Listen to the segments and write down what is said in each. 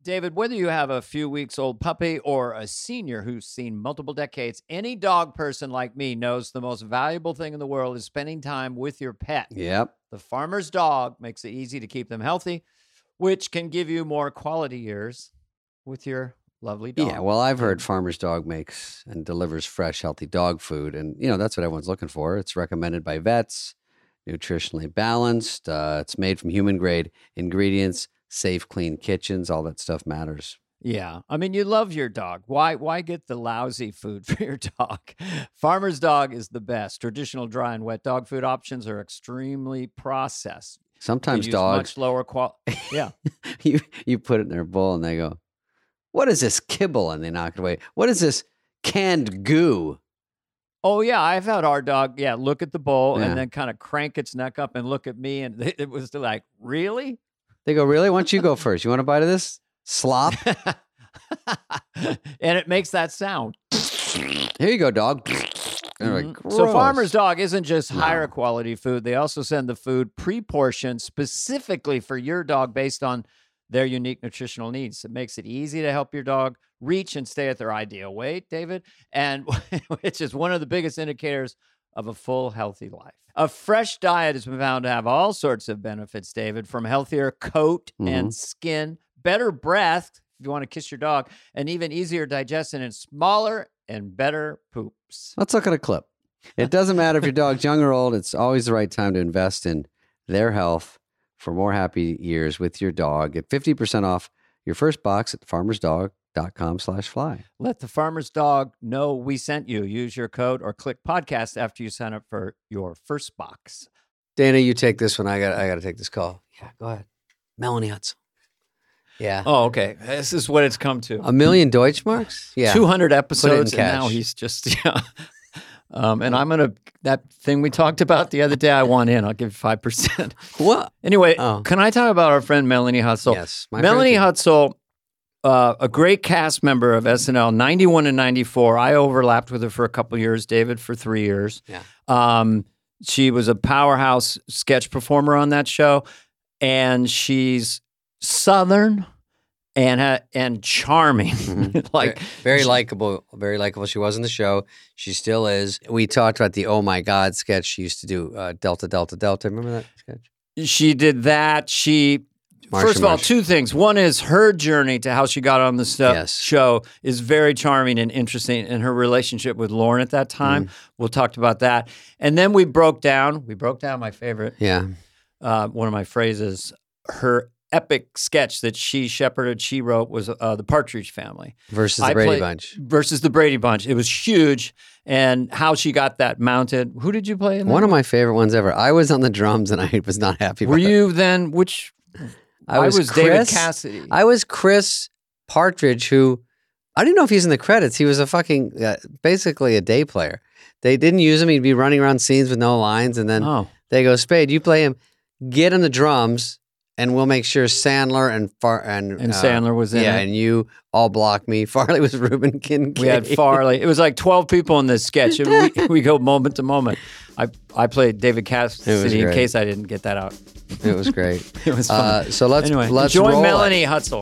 David, whether you have a few weeks old puppy or a senior who's seen multiple decades, any dog person like me knows the most valuable thing in the world is spending time with your pet. Yep. The farmer's dog makes it easy to keep them healthy, which can give you more quality years with your lovely dog. Yeah, well, I've heard Farmer's Dog makes and delivers fresh, healthy dog food. And, that's what everyone's looking for. It's recommended by vets, nutritionally balanced. It's made from human-grade ingredients, safe, clean kitchens. All that stuff matters. Yeah. I mean, you love your dog. Why get the lousy food for your dog? Farmer's Dog is the best. Traditional dry and wet dog food options are extremely processed. Sometimes They use dogs, much lower quality. Yeah. you put it in their bowl and they go, "What is this kibble?" And they knock it away. "What is this canned goo?" Oh, yeah. I've had our dog, look at the bowl Yeah. and then kind of crank its neck up and look at me. And it was like, really? They go, "Really? Why don't you go first? You want a bite of this slop?" And it makes that sound. Here you go, dog. They're like, So "Gross." Farmer's Dog isn't just No. higher quality food. They also send the food pre-portioned specifically for your dog based on their unique nutritional needs. It makes it easy to help your dog reach and stay at their ideal weight, David, and which is one of the biggest indicators of a full, healthy life. A fresh diet has been found to have all sorts of benefits, David, from healthier coat and skin, better breath, if you want to kiss your dog, and even easier digestion and smaller and better poops. Let's look at a clip. It doesn't matter if your dog's young or old. It's always the right time to invest in their health for more happy years with your dog. Get 50% off your first box at farmersdog.com/fly. Let the farmer's dog know we sent you. Use your code or click podcast after you sign up for your first box. Dana, you take this one. I got to take this call. Yeah, go ahead. Melanie Hudson. Yeah. Oh, okay. This is what it's come to. 1,000,000 Deutschmarks? Yeah. 200 episodes, and cash. now he's just, and I'm going to, that thing we talked about the other day, I want in. I'll give 5%. What? Anyway, Oh. Can I talk about our friend Melanie Hutzel? Yes. Melanie Hutzel, a great cast member of SNL, 91 and 94. I overlapped with her for a couple years, David, for 3 years. Yeah. She was a powerhouse sketch performer on that show, and she's Southern and charming. Like very likable, very likable. She was in the show. She still is. We talked about the "Oh My God" sketch she used to do. Delta, Delta, Delta. Remember that sketch? she did that. First of all, two things. One is her journey to how she got on the show is very charming and interesting, and her relationship with Lauren at that time. We'll talk about that. And then we broke down my favorite. Yeah. One of my phrases, her epic sketch that she wrote was The Partridge Family. Versus the Brady Bunch. Versus the Brady Bunch. It was huge. And how she got that mounted. Who did you play in that? One of my favorite ones ever. I was on the drums and I was not happy about it. Were you then, I was Chris, David Cassidy. I was Chris Partridge, who, I didn't know if he's in the credits. He was a fucking, basically a day player. They didn't use him. He'd be running around scenes with no lines. And then they go, Spade, you play him. Get on the drums. And we'll make sure Sandler and Sandler was in it. Yeah, and you all block me. Farley was Reuben Kincaid. We had Farley. It was like 12 people in this sketch. we go moment to moment. I played David Cassidy in case I didn't get that out. It was great. It was fun. So let's enjoy roll Melanie Hutzel.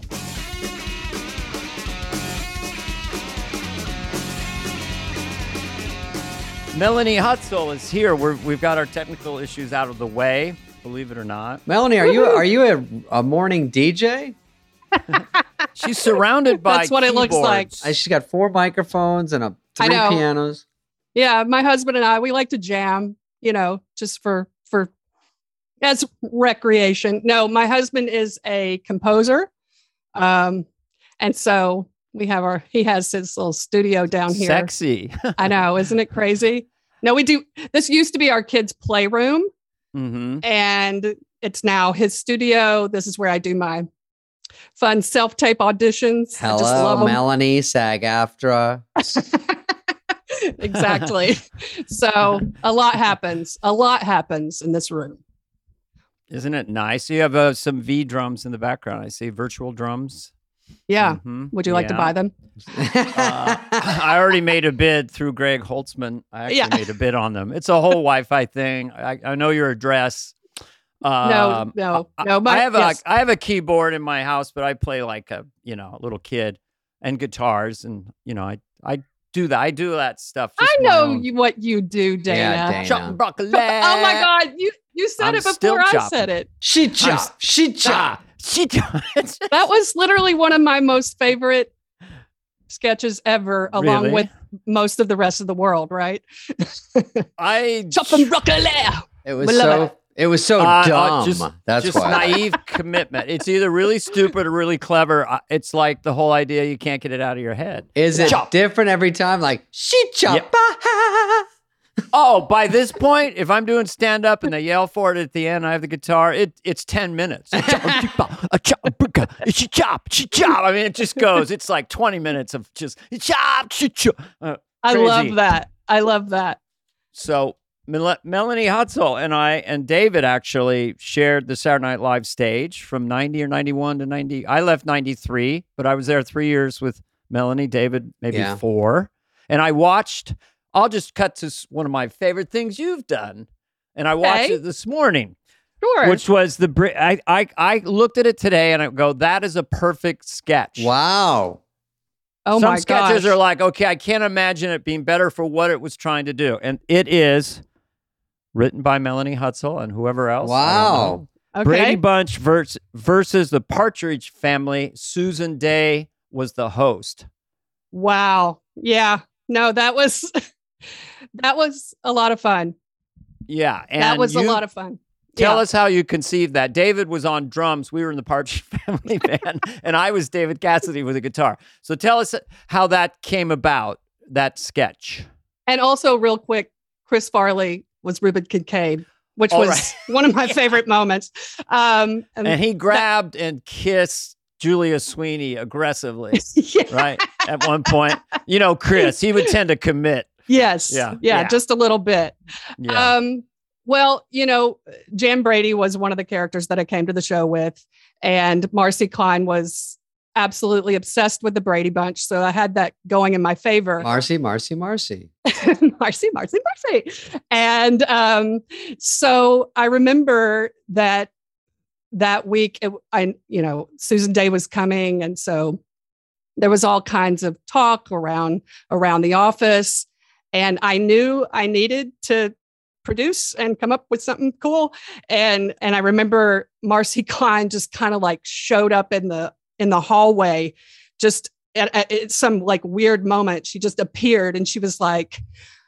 Melanie Hutzel is here. We've got our technical issues out of the way. Believe it or not. Melanie, are you a morning DJ? She's surrounded by That's what keyboards. it looks like. She's got 4 microphones and three pianos. Yeah, my husband and I, we like to jam, just for as recreation. No, my husband is a composer. And so he has his little studio down here. Sexy. I know, isn't it crazy? No, we do. This used to be our kids' playroom. Mm-hmm. And it's now his studio. This is where I do my fun self-tape auditions. Hello, I just love 'em. Melanie, SAG-AFTRA. Exactly. So a lot happens. A lot happens in this room. Isn't it nice? You have some V drums in the background. I see virtual drums. Yeah. Mm-hmm. Would you like to buy them? I already made a bid through Greg Holtzman. I actually made a bid on them. It's a whole Wi-Fi thing. I know your address. No. I have a keyboard in my house, but I play like a little kid, and guitars, and I do that. I do that stuff. I know what you do, Dana. Yeah, Dana. Chopping broccoli. Oh my God, you said it before I said it. She chop. That was literally one of my most favorite sketches ever, along with most of the rest of the world. Right? Chopping broccoli. It was so dumb. That's just why. Naive commitment. It's either really stupid or really clever. It's like the whole idea you can't get it out of your head. Is it different every time? Like, she chop. Yep. Oh, by this point, if I'm doing stand-up and they yell for it at the end, I have the guitar, it's 10 minutes. She chop. I mean, it just goes. It's like 20 minutes of just chop. I love that. So Melanie Hutzel and I and David actually shared the Saturday Night Live stage from 90 or 91 to 90. I left 93, but I was there 3 years with Melanie, David, maybe 4. And I watched, I'll just cut to one of my favorite things you've done. And I watched it this morning. Sure. Which was I looked at it today and I go, that is a perfect sketch. Wow. Oh Some my gosh. sketches are like, okay, I can't imagine it being better for what it was trying to do. And it is written by Melanie Hutzel and whoever else. Wow. Okay. Brady Bunch versus the Partridge Family. Susan Day was the host. Wow. Yeah. No, that was a lot of fun. Yeah. And that was a lot of fun. Tell us how you conceived that. David was on drums. We were in the Partridge Family band, and I was David Cassidy with a guitar. So tell us how that came about, that sketch. And also, real quick, Chris Farley was Reuben Kincaid, which was one of my favorite moments. And he grabbed and kissed Julia Sweeney aggressively, right? At one point. Chris, he would tend to commit. Yes. Yeah. Just a little bit. Yeah. Well, Jan Brady was one of the characters that I came to the show with, and Marcy Klein was absolutely obsessed with the Brady Bunch. So I had that going in my favor. Marcy. Marcy. And so I remember that week, Susan Day was coming. And so there was all kinds of talk around the office. And I knew I needed to produce and come up with something cool. And I remember Marcy Klein just kind of like showed up in the hallway, just at some like weird moment. She just appeared and she was like,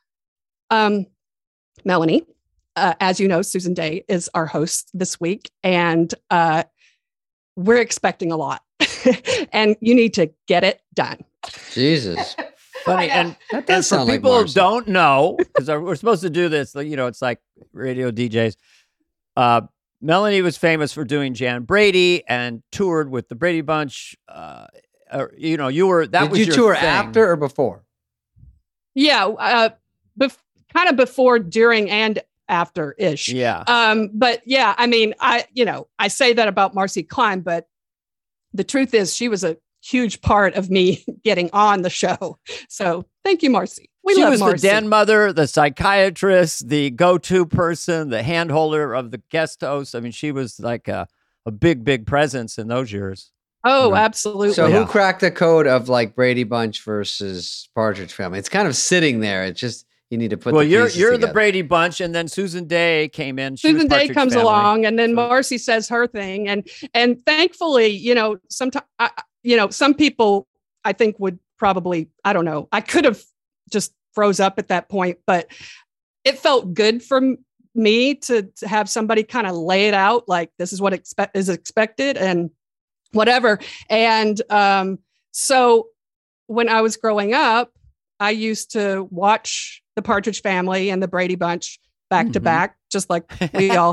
Melanie, as you know, Susan Day is our host this week, and we're expecting a lot and you need to get it done. Jesus. Funny. And for people who don't know, because we're supposed to do this, it's like radio DJs. Melanie was famous for doing Jan Brady and toured with the Brady Bunch. You were, that was your tour thing. After or before? Yeah. Kind of before, during, and after ish. Yeah. But yeah, I mean, I say that about Marcy Klein, but the truth is she was a huge part of me getting on the show. So thank you, Marcy. She was Marcy. The den mother, the psychiatrist, the go-to person, the handholder of the guest host. I mean, she was like a big, big presence in those years. Oh, absolutely. So who cracked the code of like Brady Bunch versus Partridge Family? It's kind of sitting there. It's just, you need to put the pieces you're together. The Brady Bunch, and then Susan Day came in. Susan Day comes along, and then Marcy says her thing. And thankfully, sometimes, some people I think would probably, I don't know, I could have just froze up at that point, but it felt good for me to have somebody kind of lay it out like this is what is expected and whatever. And so when I was growing up, I used to watch the Partridge Family and the Brady Bunch back to back, just like we all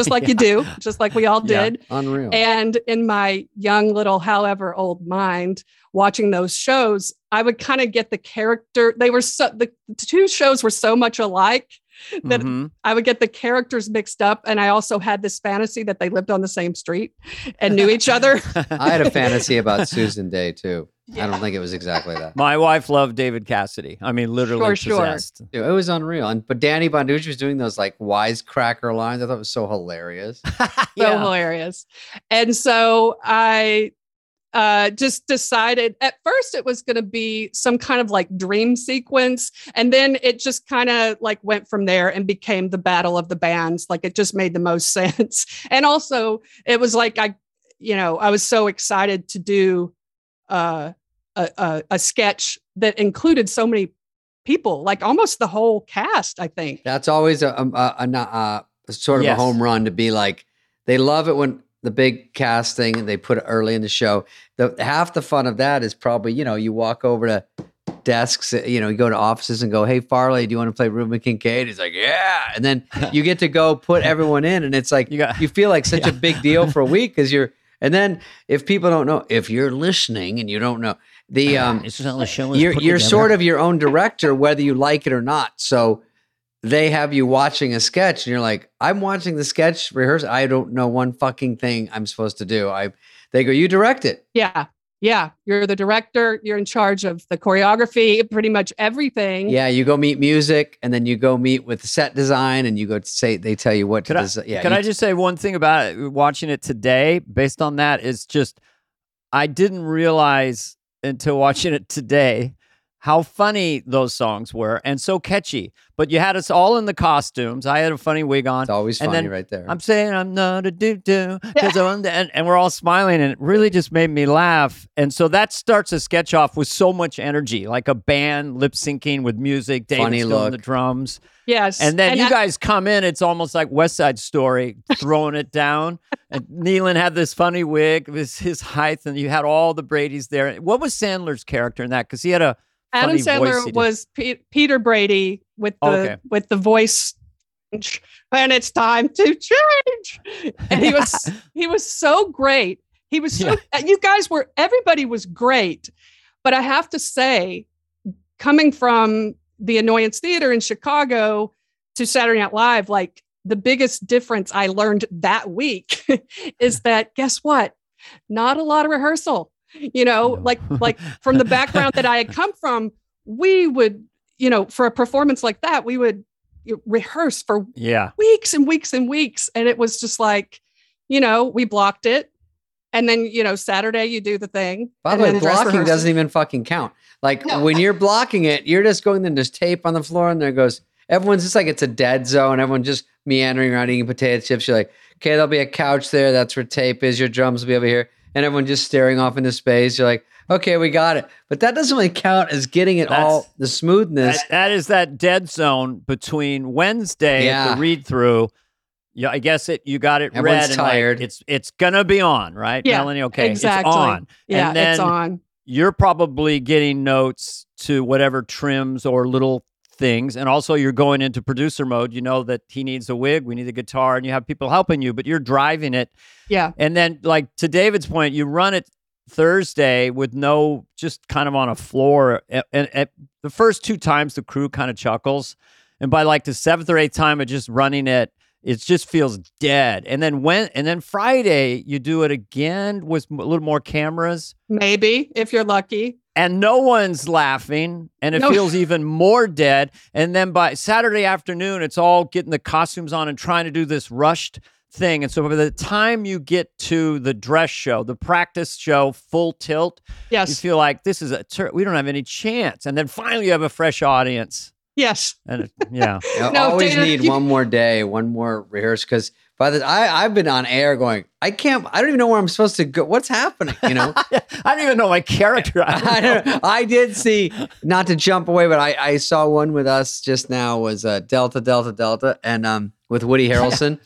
did. Unreal. And in my young little, however old mind, watching those shows, I would kind of get the character. The two shows were so much alike that I would get the characters mixed up. And I also had this fantasy that they lived on the same street and knew each other. I had a fantasy about Susan Day too. I don't think it was exactly that. My wife loved David Cassidy. I mean, literally Sure. possessed. Dude, it was unreal. But Danny Bonaduce was doing those like wisecracker lines. I thought it was so hilarious. So hilarious. And so I just decided at first it was going to be some kind of like dream sequence. And then it just kind of like went from there and became the battle of the bands. Like it just made the most sense. And also it was like, I was so excited to do a sketch that included so many people, like almost the whole cast, I think. That's always a sort of a home run to be like, they love it when the big casting and they put it early in the show. Half the fun of that is probably, you walk over to desks, you go to offices and go, hey, Farley, do you want to play Reuben Kincaid? He's like, yeah. And then you get to go put everyone in. And it's like, you feel like such a big deal for a week because and then if people don't know, if you're listening and you don't know, you're sort of your own director, whether you like it or not. So they have you watching a sketch and you're like, I'm watching the sketch rehearsal. I don't know one fucking thing I'm supposed to do. They go, you direct it. Yeah. Yeah. You're the director. You're in charge of the choreography, pretty much everything. Yeah. You go meet music and then you go meet with set design and you go to say, they tell you what to design. Can I just say one thing about it, watching it today based on that is just, I didn't realize until watching it today how funny those songs were and so catchy. But you had us all in the costumes. I had a funny wig on. It's always funny right there. I'm saying I'm not a doo-doo. And we're all smiling, and it really just made me laugh. And so that starts a sketch off with so much energy, like a band lip syncing with music. David's doing the drums. Yes. And then you guys come in, it's almost like West Side Story, throwing it down. And Nealon had this funny wig, his height, and you had all the Bradys there. What was Sandler's character in that? Because he had a Adam Sandler was Peter Brady with the voice, and it's time to change. And he was so great. He was so, everybody was great. But I have to say, coming from the Annoyance Theater in Chicago to Saturday Night Live, like the biggest difference I learned that week is that, guess what? Not a lot of rehearsal. Like from the background that I had come from, we would, for a performance like that, we would rehearse for weeks and weeks and weeks. And it was just like, we blocked it. And then, Saturday you do the thing. By the way, blocking doesn't even fucking count. Like when you're blocking it, you're just going, then there's tape on the floor and there goes, everyone's just like, it's a dead zone. Everyone's just meandering around eating potato chips. You're like, okay, there'll be a couch there. That's where tape is. Your drums will be over here. And everyone just staring off into space. You're like, okay, we got it. But that doesn't really count as getting it all, the smoothness. That is that dead zone between Wednesday, the read through. Yeah, I guess you got it Everyone's read. Tired. And it's going to be on, right, yeah, Melanie? Okay, exactly. It's on. Yeah, and then it's on. You're probably getting notes to whatever trims or little things. And also you're going into producer mode. You know that he needs a wig, we need a guitar, and you have people helping you, but you're driving it. Yeah. And then, like, to David's point, you run it Thursday with just kind of on a floor. And the first 2 times the crew kind of chuckles. And by like the 7th or 8th time of just running it, it just feels dead. And then Friday you do it again with a little more cameras. Maybe, if you're lucky. And no one's laughing, and it feels even more dead. And then by Saturday afternoon, it's all getting the costumes on and trying to do this rushed thing. And so by the time you get to the dress show, the practice show, full tilt, you feel like this is we don't have any chance. And then finally you have a fresh audience. Yes. And yeah. I always need one more day, one more rehearsal, because I've been on air going, I don't even know where I'm supposed to go. What's happening? I don't even know my character. I did see, not to jump away, but I saw one with us just now was Delta Delta Delta, and with Woody Harrelson.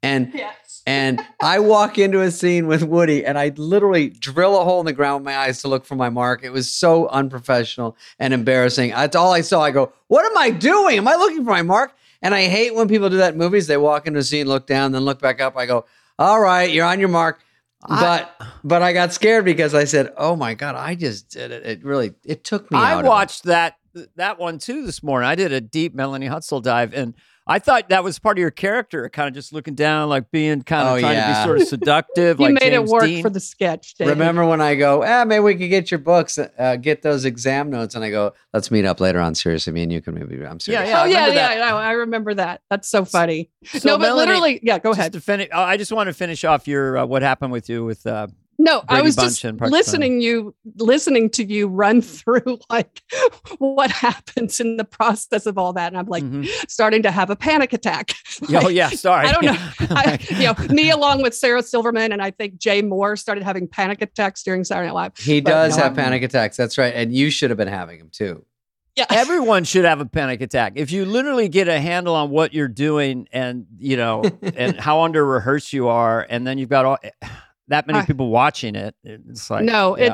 And I walk into a scene with Woody and I literally drill a hole in the ground with my eyes to look for my mark. It was so unprofessional and embarrassing. That's all I saw. I go, what am I doing? Am I looking for my mark? And I hate when people do that in movies. They walk into a scene, look down, then look back up. I go, all right, you're on your mark. But I got scared because I said, oh my God, I just did it. It took me out. I watched that that one too this morning. I did a deep Melanie Hutzel dive, and I thought that was part of your character, kind of just looking down, like being kind of trying to be sort of seductive. You like made James it work Dean. for the sketch, David. Remember when I go, maybe we could get your books, get those exam notes, and I go, let's meet up later on. Seriously, me and you can maybe. I'm serious. Yeah. No, I remember that. That's so funny. So no, but Melanie, literally, go ahead. I just want to finish off your what happened with you with. No, Brady I was Bunch just and Parks listening to you run through like what happens in the process of all that, and I'm like starting to have a panic attack. Like, oh yeah, sorry. I don't know. Me along with Sarah Silverman and I think Jay Moore started having panic attacks during Saturday Night Live. He does have panic attacks. That's right, and you should have been having them too. Yeah, everyone should have a panic attack if you literally get a handle on what you're doing, and and how under rehearsed you are, and then you've got all. That many people watching it. It's like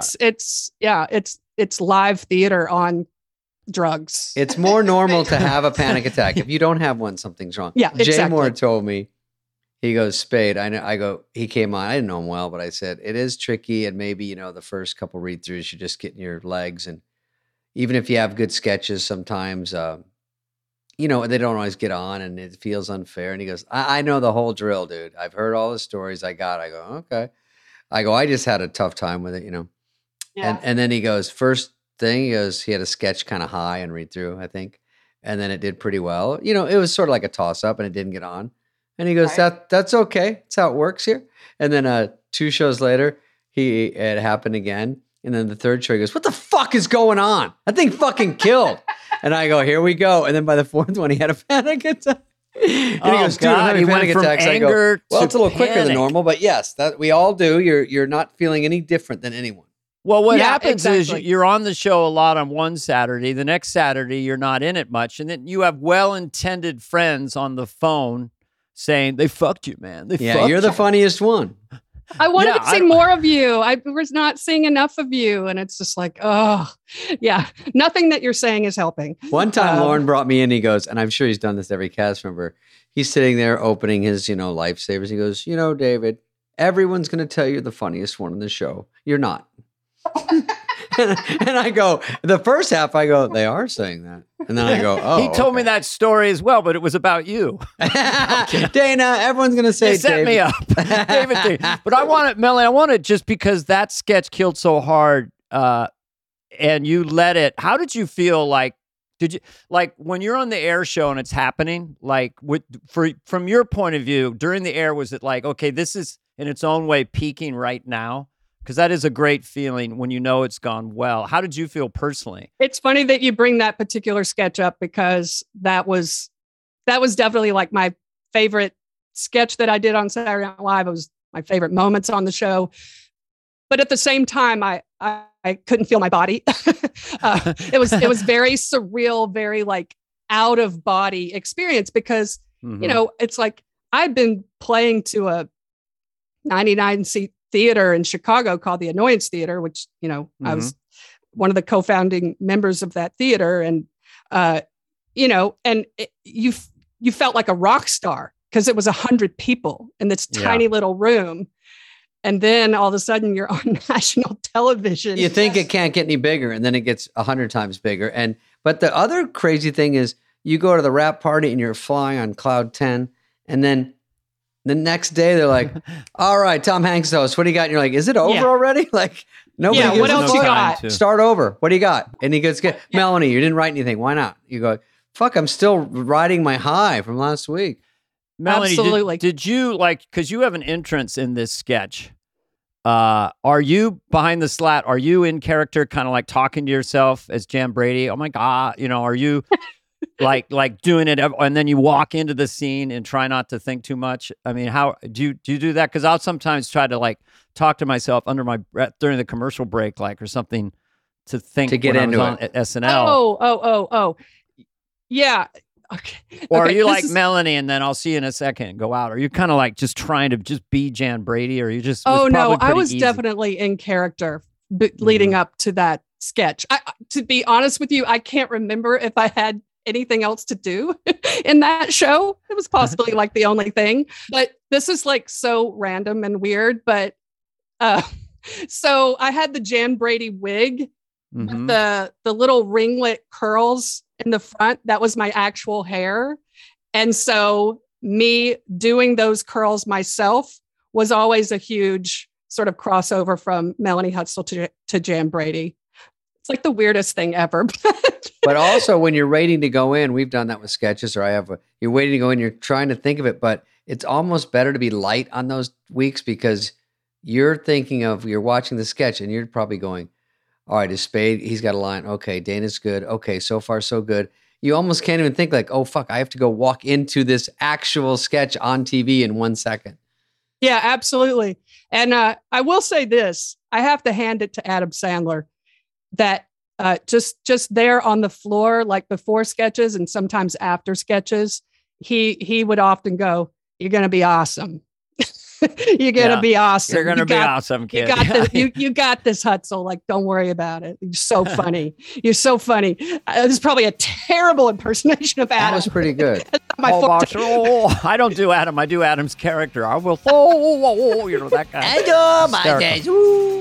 it's live theater on drugs. It's more normal to have a panic attack. If you don't have one, something's wrong. Yeah, Jay exactly. Moore told me, he goes, Spade. I go, he came on. I didn't know him well, but I said, it is tricky. And maybe, the first couple read throughs, you're just getting your legs. And even if you have good sketches, sometimes, they don't always get on and it feels unfair. And he goes, I know the whole drill, dude. I've heard all the stories I got. I go, okay. I just had a tough time with it, Yeah. And then he goes, first thing, he had a sketch kind of high and read through, I think. And then it did pretty well. It was sort of like a toss up and it didn't get on. And he goes, that's okay. That's how it works here. And then 2 shows later, it happened again. And then the third show, he goes, what the fuck is going on? That thing fucking killed. And I go, here we go. And then by the 4th one, he had a panic attack. And he goes, dude, I'm having panic attacks. I go, well, it's a little quicker than normal, but yes, that we all do. You're not feeling any different than anyone. Well, what happens is you're on the show a lot on one Saturday. The next Saturday, you're not in it much. And then you have well-intended friends on the phone saying, they fucked you, man. You're the funniest one. I wanted to see more of you. I was not seeing enough of you. And it's just like, nothing that you're saying is helping. One time Lauren brought me in, he goes, and I'm sure he's done this every cast member. He's sitting there opening his, lifesavers. He goes, David, everyone's going to tell you you're the funniest one in the show. You're not. and I go, the first half, I go, they are saying that. And then I go, oh. He told me that story as well, but it was about you. Dana, everyone's going to say, set me up. David. But I want it just because that sketch killed so hard and you let it. How did you feel like? Did you like when you're on the air show and it's happening? Like from your point of view during the air, was it like, okay, this is in its own way peaking right now? Because that is a great feeling when it's gone well. How did you feel personally? It's funny that you bring that particular sketch up because that was definitely like my favorite sketch that I did on Saturday Night Live. It was my favorite moments on the show. But at the same time, I couldn't feel my body. It was very surreal, very like out of body experience because, it's like I've been playing to a 99-seat theater in Chicago called the Annoyance Theater, which, I was one of the co-founding members of that theater. And, you felt like a rock star because it was 100 people in this tiny little room. And then all of a sudden you're on national television. You think it can't get any bigger, and then it gets 100 times bigger. But the other crazy thing is you go to the wrap party and you're flying on cloud 10, and then the next day they're like, all right, Tom Hanks host, what do you got? And you're like, is it over already? Like, nobody gives what else you got? Start over. What do you got? And he goes, Melanie, you didn't write anything. Why not? You go, fuck, I'm still riding my high from last week. Melanie, absolutely. Did you because you have an entrance in this sketch? Are you behind the slat? Are you in character, kind of like talking to yourself as Jan Brady? Oh my God, are you like doing it, and then you walk into the scene and try not to think too much? I mean, how do you do that? Because I'll sometimes try to talk to myself under my breath during the commercial break, or something to think to get into it. At SNL. Oh, yeah. Okay. Or are you like Melanie, and then I'll see you in a second and go out? Are you kind of just trying to just be Jan Brady, or you just? Oh no, I was definitely in character leading up to that sketch. To be honest with you, I can't remember if I had anything else to do in that show. It was possibly the only thing, but this is so random and weird. But so I had the Jan Brady wig Mm-hmm. The little ringlet curls in the front, that was my actual hair. And so me doing those curls myself was always a huge sort of crossover from Melanie Hutzel to Jan Brady. It's like the weirdest thing ever. But also when you're waiting to go in, we've done that with sketches, or you're waiting to go in, you're trying to think of it, but it's almost better to be light on those weeks because you're watching the sketch and you're probably going, all right, is Spade, he's got a line. Okay, Dana's good. Okay, so far so good. You almost can't even think like, oh, fuck, I have to go walk into this actual sketch on TV in 1 second. Yeah, absolutely. And I will say this, I have to hand it to Adam Sandler that just there on the floor, like before sketches and sometimes after sketches, he would often go, "You're going to be awesome. You're going to be awesome. You're going to be awesome, kid. You got this, Hutzel. Like, don't worry about it. You're so funny. You're so funny." This is probably a terrible impersonation of Adam. That was pretty good. I don't do Adam. I do Adam's character. I will. That guy. Adam, my days.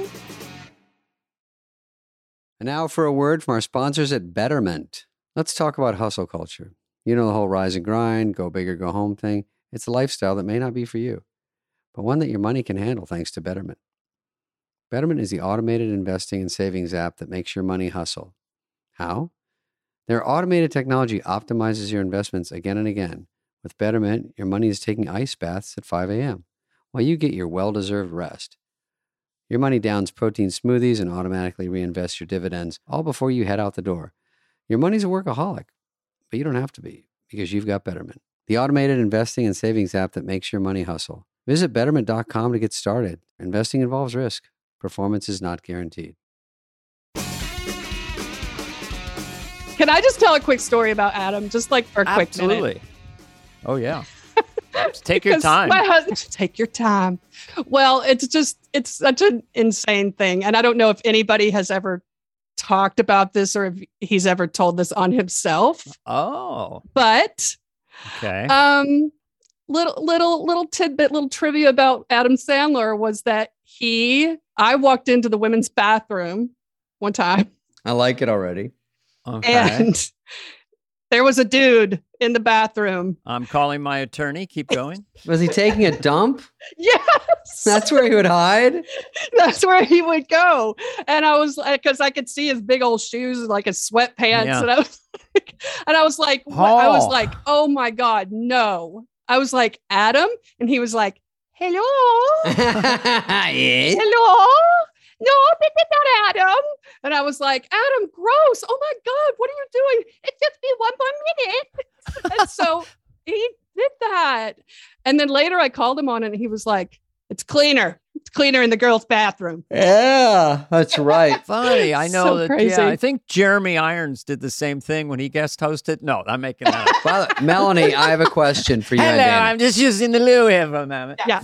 And now for a word from our sponsors at Betterment. Let's talk about hustle culture. You know the whole rise and grind, go big or go home thing. It's a lifestyle that may not be for you, but one that your money can handle thanks to Betterment. Betterment is the automated investing and savings app that makes your money hustle. How? Their automated technology optimizes your investments again and again. With Betterment, your money is taking ice baths at 5 a.m. while you get your well-deserved rest. Your money downs protein smoothies and automatically reinvests your dividends all before you head out the door. Your money's a workaholic, but you don't have to be because you've got Betterment, the automated investing and savings app that makes your money hustle. Visit Betterment.com to get started. Investing involves risk. Performance is not guaranteed. Can I just tell a quick story about Adam? Just like for a quick minute. Absolutely. Oh, yeah. Take your time. My husband, take your time. Well, it's such an insane thing. And I don't know if anybody has ever talked about this or if he's ever told this on himself. Oh. But okay. Little tidbit, little trivia about Adam Sandler was that I walked into the women's bathroom one time. I like it already. Okay. And there was a dude in the bathroom. I'm calling my attorney. Keep going. Was he taking a dump? Yes. That's where he would hide? That's where he would go. And I was like, because I could see his big old shoes, like his sweatpants. Yeah. And I was like, oh my God, no. I was like, Adam? And he was like, hello? Yes. Hello? No, this is not Adam. And I was like, Adam, gross. Oh my God, what are you doing? It's just be 1 more minute. And so he did that. And then later I called him on it and he was like, it's cleaner. It's cleaner in the girls' bathroom. Yeah, that's right. Funny. I know so that. Crazy. Yeah, I think Jeremy Irons did the same thing when he guest hosted. No, I'm making that up. Well, Melanie, I have a question for you. Hello, I'm just using the loo here for a moment. Yeah.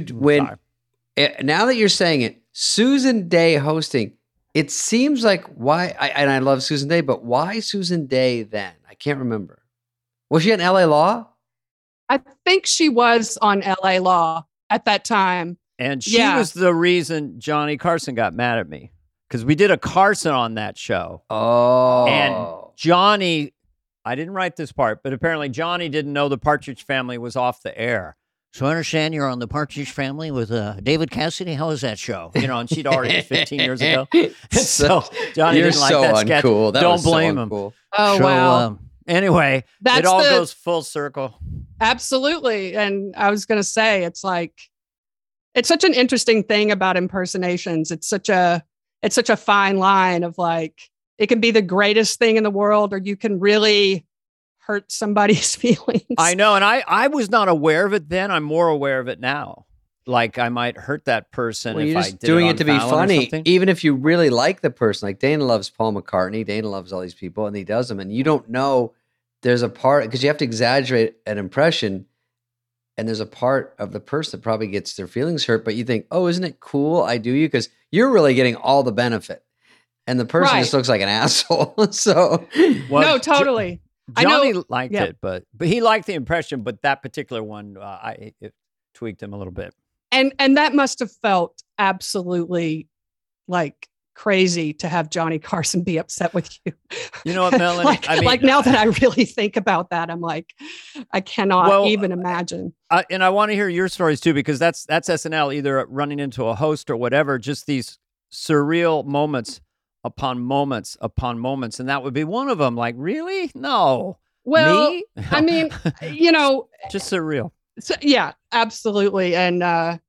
Now that you're saying it, Susan Day hosting, it seems like and I love Susan Day, but why Susan Day then? I can't remember. Was she on LA Law? I think she was on LA Law at that time. And she was the reason Johnny Carson got mad at me because we did a Carson on that show. Oh. And Johnny, I didn't write this part, but apparently Johnny didn't know the Partridge Family was off the air. So I understand you're on the Partridge Family with David Cassidy. How was that show? And she'd already 15 years ago. So Johnny didn't like that sketch. Uncool. That Don't blame him. Oh, wow. Anyway, it all goes full circle. Absolutely. And I was going to say, it's such an interesting thing about impersonations. It's such a fine line of like, it can be the greatest thing in the world, or you can really hurt somebody's feelings. I know. And I was not aware of it then. I'm more aware of it now. Like I might hurt that person if I did doing it it to be funny. Even if you really like the person, like Dana loves Paul McCartney. Dana loves all these people and he does them. And you don't know there's a part, because you have to exaggerate an impression. And there's a part of the person that probably gets their feelings hurt, but you think, oh, isn't it cool? I do you, because you're really getting all the benefit. And the person just looks like an asshole. So no, totally. Johnny liked it, but he liked the impression, but that particular one, it tweaked him a little bit. And that must have felt absolutely like crazy to have Johnny Carson be upset with you. You know what, Melanie? like now that I really think about that, I'm like, I cannot even imagine. And I want to hear your stories too, because that's SNL, either running into a host or whatever, just these surreal moments upon moments upon moments. And that would be one of them. Like, really? No. Well, me? I mean, you know, just surreal. So, yeah, absolutely. And,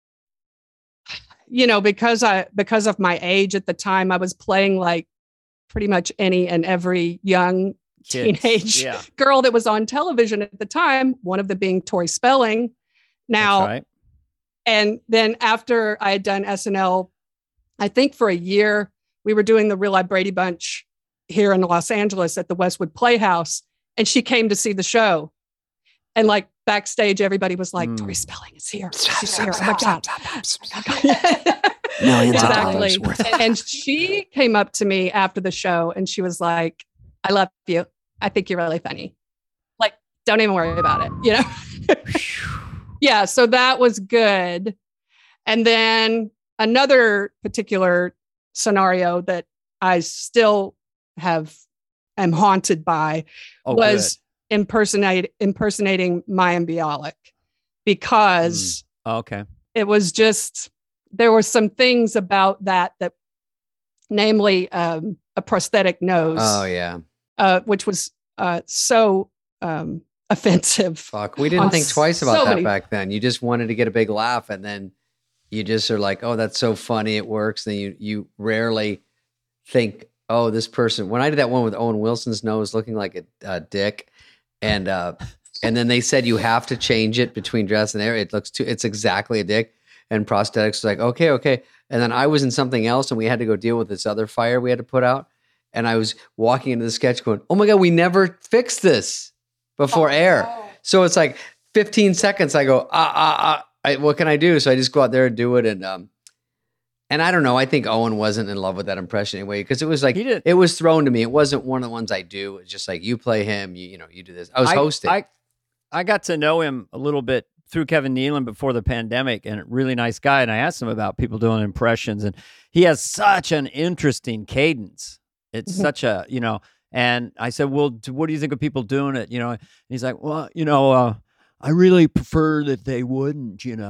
you know, because of my age at the time, I was playing like pretty much any and every young teenage girl that was on television at the time, one of them being Tori Spelling. Now, that's right. And then after I had done SNL, I think for a year, we were doing the Real Life Brady Bunch here in Los Angeles at the Westwood Playhouse, and she came to see the show. And like backstage, everybody was like, Tori Spelling is here. She's here. Oh my God. Millions of dollars worth of And she came up to me after the show and she was like, I love you. I think you're really funny. Like, don't even worry about it, you know? Yeah. So that was good. And then another particular scenario that I still am haunted by was impersonating Mayim Bialik, because it was just, there were some things about that, namely a prosthetic nose. Oh yeah. Which was so offensive. Fuck, we didn't think twice about that back then. You just wanted to get a big laugh, and then you just are like, oh, that's so funny, it works. Then you rarely think, oh, this person. When I did that one with Owen Wilson's nose looking like a dick, and then they said you have to change it between dress and hair. It's exactly a dick. And prosthetics was like, okay. And then I was in something else, and we had to go deal with this other fire we had to put out. And I was walking into the sketch going, oh my God, we never fixed this before air. So it's like 15 seconds. I go, what can I do? So I just go out there and do it. And I don't know. I think Owen wasn't in love with that impression anyway, because it was like, it was thrown to me. It wasn't one of the ones I do. It's just like, you play him, you do this. I was hosting. I got to know him a little bit through Kevin Nealon before the pandemic, and a really nice guy. And I asked him about people doing impressions, and he has such an interesting cadence. It's such a, and I said, well, what do you think of people doing it? And he's like, well, I really prefer that they wouldn't, And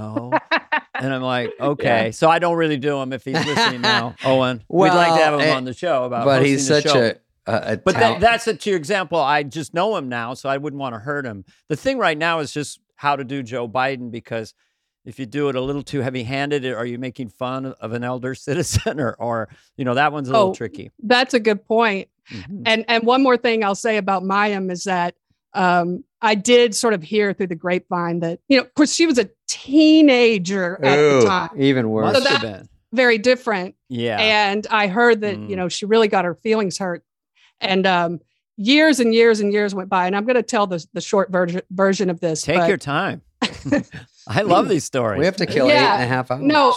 I'm like, okay. So I don't really do him if he's listening now, Owen. We'd like to have him on the show but he's such a but that's to your example. I just know him now, so I wouldn't want to hurt him. The thing right now is just how to do Joe Biden, because if you do it a little too heavy-handed, are you making fun of an elder citizen, or that one's a little tricky. That's a good point. Mm-hmm. And one more thing I'll say about Mayim is that I did sort of hear through the grapevine that, of course, she was a teenager at the time. Even worse. Must have been. Very different. Yeah. And I heard that, she really got her feelings hurt. And years and years and years went by. And I'm going to tell the short version of this. Take your time. I love these stories. We have to kill 8.5 hours. No,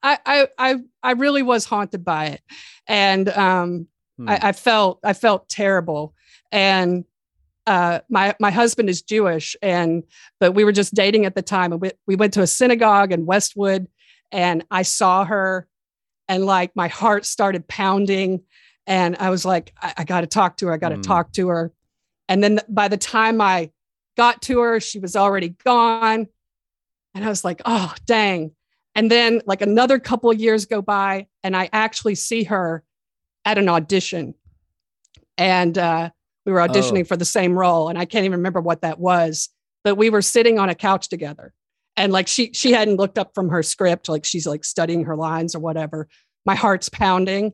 I really was haunted by it. And I felt terrible. And my husband is Jewish, but we were just dating at the time. And we went to a synagogue in Westwood, and I saw her, and like my heart started pounding, and I was like, I got to talk to her. I got to talk to her. And then by the time I got to her, she was already gone. And I was like, oh, dang. And then like another couple of years go by, and I actually see her at an audition. And we were auditioning for the same role. And I can't even remember what that was, but we were sitting on a couch together. And like she hadn't looked up from her script, like she's like studying her lines or whatever. My heart's pounding.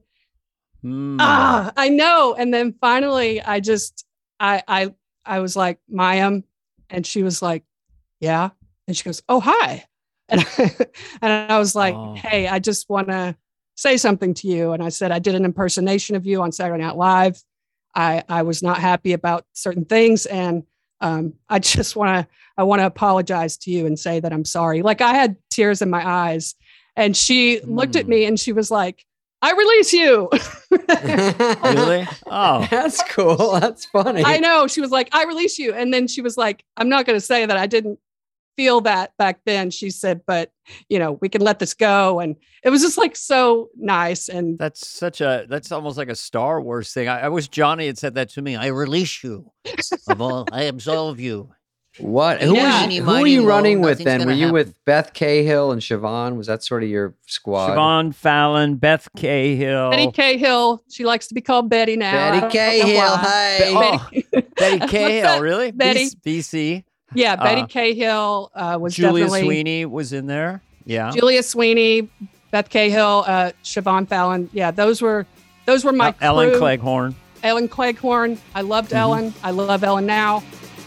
I know. And then finally I was like, Mayim. And she was like, yeah. And she goes, oh, hi. And I was like, hey, I just want to say something to you. And I said, I did an impersonation of you on Saturday Night Live. I was not happy about certain things. And I just want to apologize to you and say that I'm sorry. Like, I had tears in my eyes, and she looked at me and she was like, I release you. Really? Oh, that's cool. That's funny. I know. She was like, I release you. And then she was like, I'm not going to say that I didn't feel that back then. She said, but we can let this go. And it was just like so nice. And that's almost like a Star Wars thing. I wish Johnny had said that to me. I release you I absolve you. What? Who were you running with then? Were you with Beth Cahill and Siobhan? Was that sort of your squad? Siobhan Fallon, Beth Cahill. Betty Cahill. She likes to be called Betty now. Betty Cahill. Hey. Betty Cahill, really? Betty. BC. Yeah, Betty Cahill was Julia definitely. Sweeney was in there. Yeah. Julia Sweeney, Beth Cahill, Siobhan Fallon. Yeah, those were my crew. Ellen Cleghorn. Ellen Cleghorn. I loved Ellen. I love Ellen now.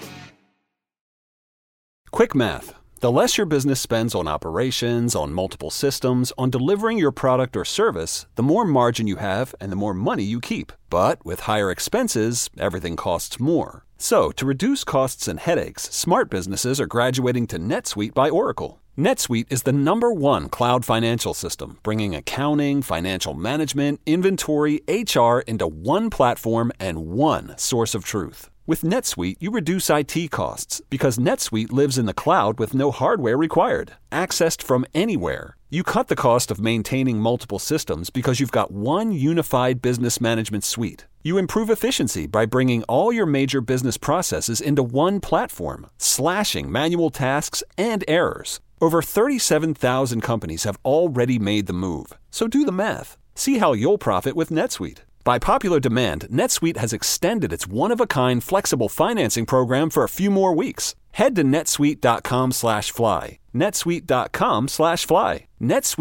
Quick math. The less your business spends on operations, on multiple systems, on delivering your product or service, the more margin you have and the more money you keep. But with higher expenses, everything costs more. So, to reduce costs and headaches, smart businesses are graduating to NetSuite by Oracle. NetSuite is the #1 cloud financial system, bringing accounting, financial management, inventory, HR into one platform and one source of truth. With NetSuite, you reduce IT costs because NetSuite lives in the cloud with no hardware required, accessed from anywhere. You cut the cost of maintaining multiple systems because you've got one unified business management suite. You improve efficiency by bringing all your major business processes into one platform, slashing manual tasks and errors. Over 37,000 companies have already made the move. So do the math. See how you'll profit with NetSuite. By popular demand, NetSuite has extended its one-of-a-kind flexible financing program for a few more weeks. Head to netsuite.com/fly. netsuite.com/fly.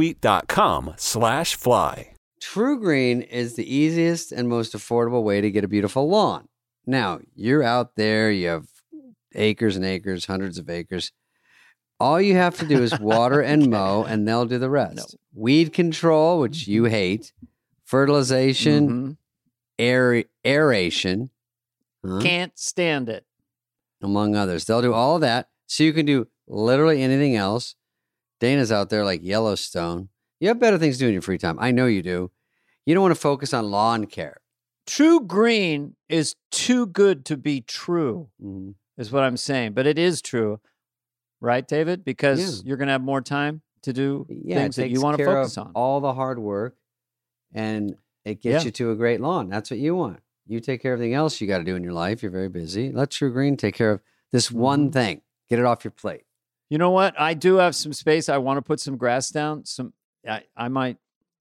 netsuite.com/fly. TruGreen is the easiest and most affordable way to get a beautiful lawn. Now, you're out there, you have acres and acres, hundreds of acres. All you have to do is water and mow, and they'll do the rest. No. Weed control, which you hate. Fertilization, aeration. Can't stand it. Among others. They'll do all of that, so you can do literally anything else. Dana's out there like Yellowstone. You have better things to do in your free time. I know you do. You don't want to focus on lawn care. TruGreen is too good to be true, is what I'm saying. But it is true, right, David? Because you're going to have more time to do things that you want to focus on. All the hard work, and it gets you to a great lawn. That's what you want. You take care of everything else you got to do in your life. You're very busy. Let TruGreen take care of this one thing. Get it off your plate. You know what? I do have some space. I want to put some grass down. I might.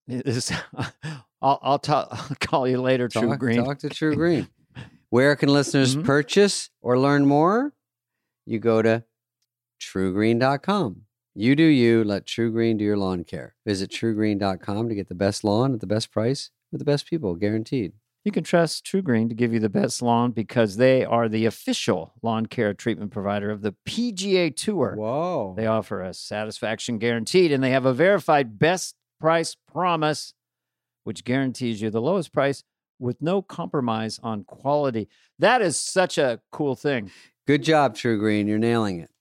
I'll call you later, TruGreen. Talk to TruGreen. Where can listeners purchase or learn more? You go to TruGreen.com. You do you. Let TruGreen do your lawn care. Visit TruGreen.com to get the best lawn at the best price with the best people, guaranteed. You can trust TruGreen to give you the best lawn because they are the official lawn care treatment provider of the PGA Tour. Whoa. They offer a satisfaction guaranteed, and they have a verified best price promise, which guarantees you the lowest price with no compromise on quality. That is such a cool thing. Good job, TruGreen. You're nailing it.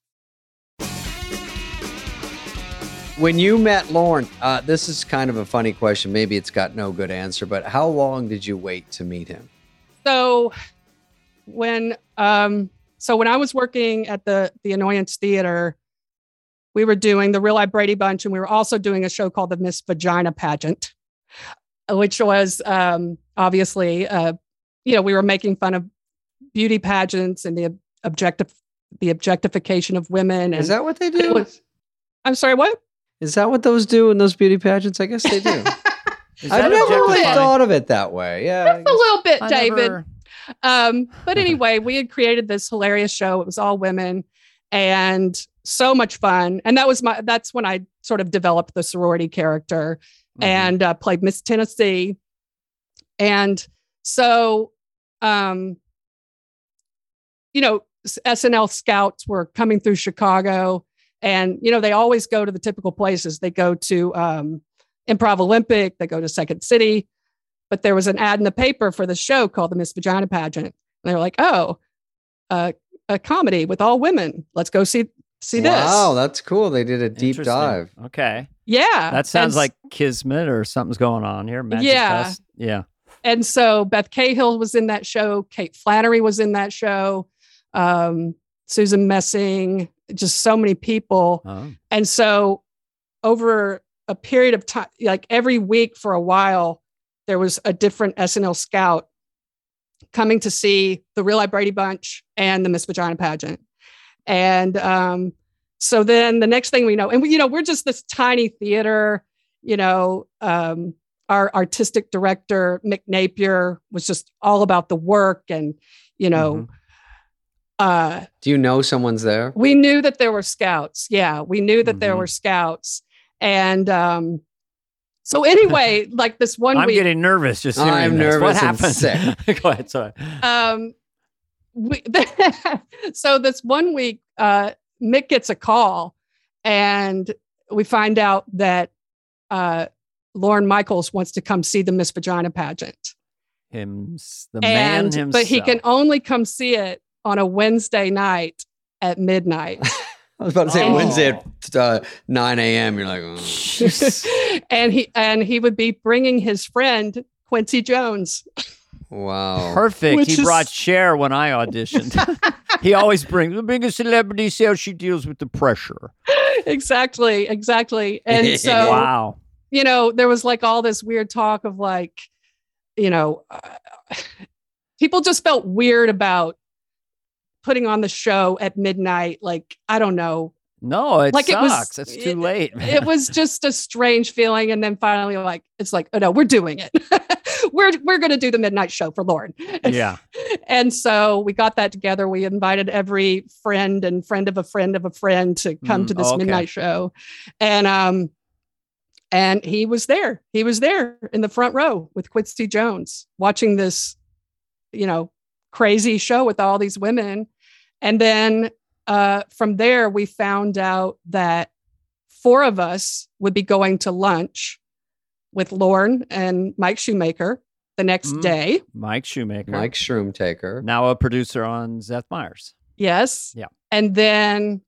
When you met Lorne, this is kind of a funny question. Maybe it's got no good answer, but how long did you wait to meet him? So when I was working at the Annoyance Theater, we were doing the Real Life Brady Bunch, and we were also doing a show called the Miss Vagina Pageant, which was obviously, we were making fun of beauty pageants and the objectification of women. And is that what they do? I'm sorry, what? Is that what those do in those beauty pageants? I guess they do. I've never really thought of it that way. Yeah, just a little bit, David. But anyway, we had created this hilarious show. It was all women and so much fun. And that's when I sort of developed the sorority character and played Miss Tennessee. And so, SNL scouts were coming through Chicago. And, they always go to the typical places. They go to Improv Olympic, they go to Second City. But there was an ad in the paper for the show called the Miss Vagina Pageant. And they were like, a comedy with all women. Let's go see this. Wow, that's cool. They did a deep dive. Okay. Yeah. That sounds like Kismet or something's going on here. Magic Dust. Yeah. And so Beth Cahill was in that show. Kate Flannery was in that show. Susan Messing. just so many people. Oh. And so over a period of time, like every week for a while, there was a different SNL scout coming to see the Real Life Brady Bunch and the Miss Vagina pageant. And so then the next thing we know, and we, we're just this tiny theater, our artistic director, Mick Napier, was just all about the work. And, Do you know someone's there? We knew that there were scouts. Yeah, we knew that there were scouts. And so anyway, like this one week. I'm getting nervous just hearing I'm this. nervous What and happened? sick. Go ahead, sorry. So this one week, Mick gets a call and we find out that Lorne Michaels wants to come see the Miss Vagina pageant. Man himself. But he can only come see it on a Wednesday night at midnight. I was about to say Wednesday at 9 a.m. You're like, oh. and he would be bringing his friend Quincy Jones. Wow. Perfect. He brought Cher when I auditioned. He always brings the biggest celebrity, see how she deals with the pressure. Exactly. And so, wow. There was like all this weird talk of like, people just felt weird about putting on the show at midnight. Like, I don't know. No, it like sucks. It's too late. It was just a strange feeling. And then finally, it's like, oh no, we're doing it. we're going to do the midnight show for Lorne. Yeah. And so we got that together. We invited every friend and friend of a friend of a friend to come to this midnight show. And he was there. He was there in the front row with Quincy Jones watching this, crazy show with all these women. And then from there, we found out that 4 of us would be going to lunch with Lorne and Mike Shoemaker the next day. Mike Shoemaker. Mike Shroomtaker. Now a producer on Seth Meyers. Yes. Yeah. And then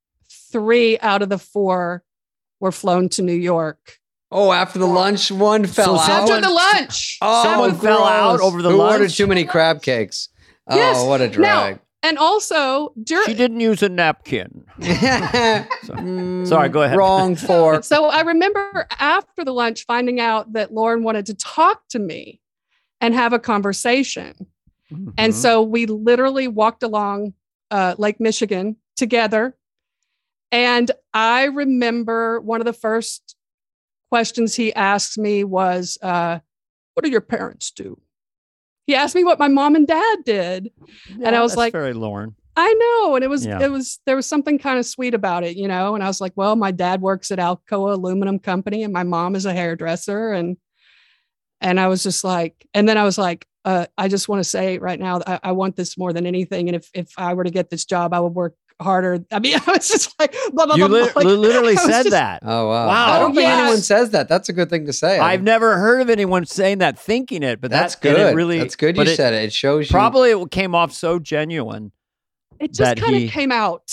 3 out of the 4 were flown to New York. Oh, after the lunch, one fell out. After the lunch. Oh, someone fell out over the Who lunch. ordered too many crab cakes? Oh, Yes. what a drag. Now, and also, she didn't use a napkin. Sorry, go ahead. Wrong fork. So I remember after the lunch finding out that Lorne wanted to talk to me and have a conversation. Mm-hmm. And so we literally walked along Lake Michigan together. And I remember one of the first questions he asked me was, what do your parents do? He asked me what my mom and dad did. Yeah, and I was that's like, very Lorne. I know. And there was something kind of sweet about it, And I was like, well, my dad works at Alcoa Aluminum Company and my mom is a hairdresser. And I was just like, and then I was like, I just want to say right now, I want this more than anything. And if I were to get this job, I would work harder. I mean, I was just like, blah, blah, you blah. literally said that. Oh, wow. Wow. I don't think anyone says that. That's a good thing to say. I've never heard of anyone saying that, thinking it, but that's good. Really, that's good you said it. It shows you. Probably it came off so genuine. It just kind of came out.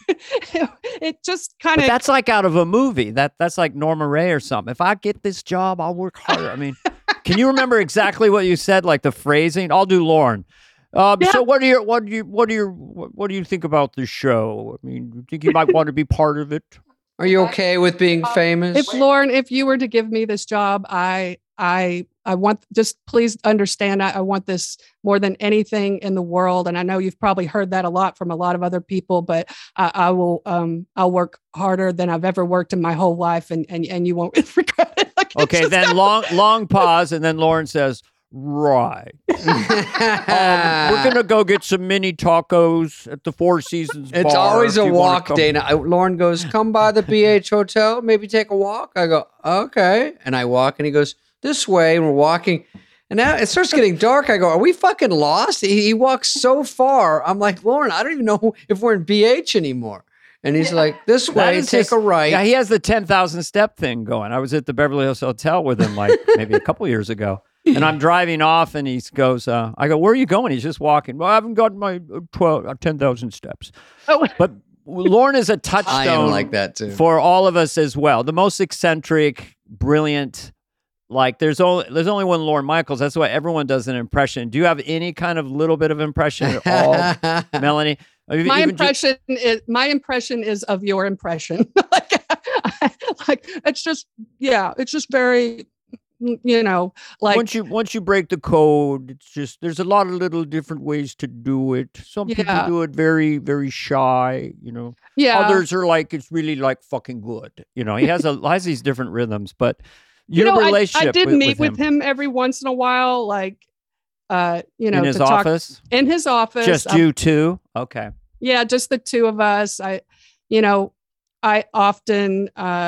It just kind of. That's like out of a movie. That's like Norma Ray or something. If I get this job, I'll work harder. I mean, can you remember exactly what you said? Like the phrasing? I'll do Lorne. So what do you think about the show? I mean, do you think you might want to be part of it? Are you okay with being famous? If Lorne, if you were to give me this job, I want, just please understand, I want this more than anything in the world. And I know you've probably heard that a lot from a lot of other people, but I'll work harder than I've ever worked in my whole life. And you won't regret it. Like, okay. Then long pause. And then Lorne says, right. We're going to go get some mini tacos at the Four Seasons bar. It's always a walk, Dana. Lorne goes, come by the BH Hotel, maybe take a walk. I go, okay. And I walk and he goes, this way. And we're walking. And now it starts getting dark. I go, are we fucking lost? He walks so far. I'm like, Lorne, I don't even know if we're in BH anymore. And he's like, this way, take a right. Yeah, he has the 10,000 step thing going. I was at the Beverly Hills Hotel with him like maybe a couple years ago. And I'm driving off and he goes, I go, where are you going? He's just walking. Well, I haven't gotten my 10,000 steps. Oh. But Lorne is a touchstone I am like that too. For all of us as well. The most eccentric, brilliant, like there's only one Lorne Michaels. That's why everyone does an impression. Do you have any kind of little bit of impression at all, Melanie? My impression is of your impression. like it's just very, like once you break the code, it's just there's a lot of little different ways to do it. Some people do it very, very shy, Yeah. Others are like it's really like fucking good. He has these different rhythms, but your relationship. I did meet with him every once in a while, like in his office. In his office, just you two. Okay. Yeah, just the two of us. I often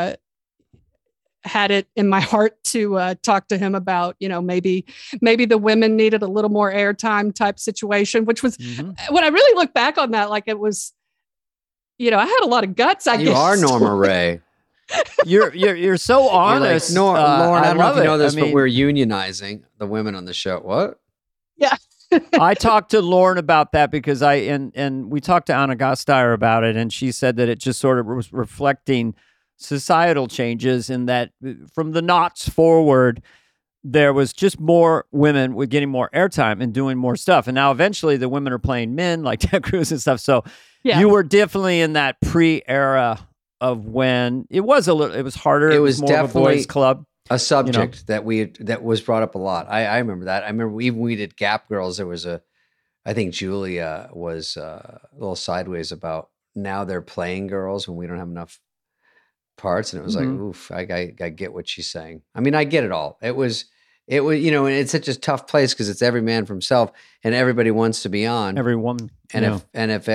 had it in my heart to talk to him about, maybe the women needed a little more airtime type situation, which was when I really look back on that, like it was, I had a lot of guts. I guess. You are Norma Ray. You're so honest. You're like, Lorne, I don't know if you know this, but we're unionizing the women on the show. What? Yeah. I talked to Lorne about that because and we talked to Anna Gasteyer about it, and she said that it just sort of was reflecting societal changes in that from the knots forward, there was just more women were getting more airtime and doing more stuff. And now eventually the women are playing men like Ted Cruz and stuff. So you were definitely in that pre-era of when it was harder. It was more definitely of a boys club. A subject that was brought up a lot. I remember that. I remember even we did Gap Girls. There was I think Julia was a little sideways about now they're playing girls when we don't have enough parts. And it was like, oof, I get what she's saying. I mean, I get it all. It was, and it's such a tough place because it's every man for himself and everybody wants to be on. Every woman. And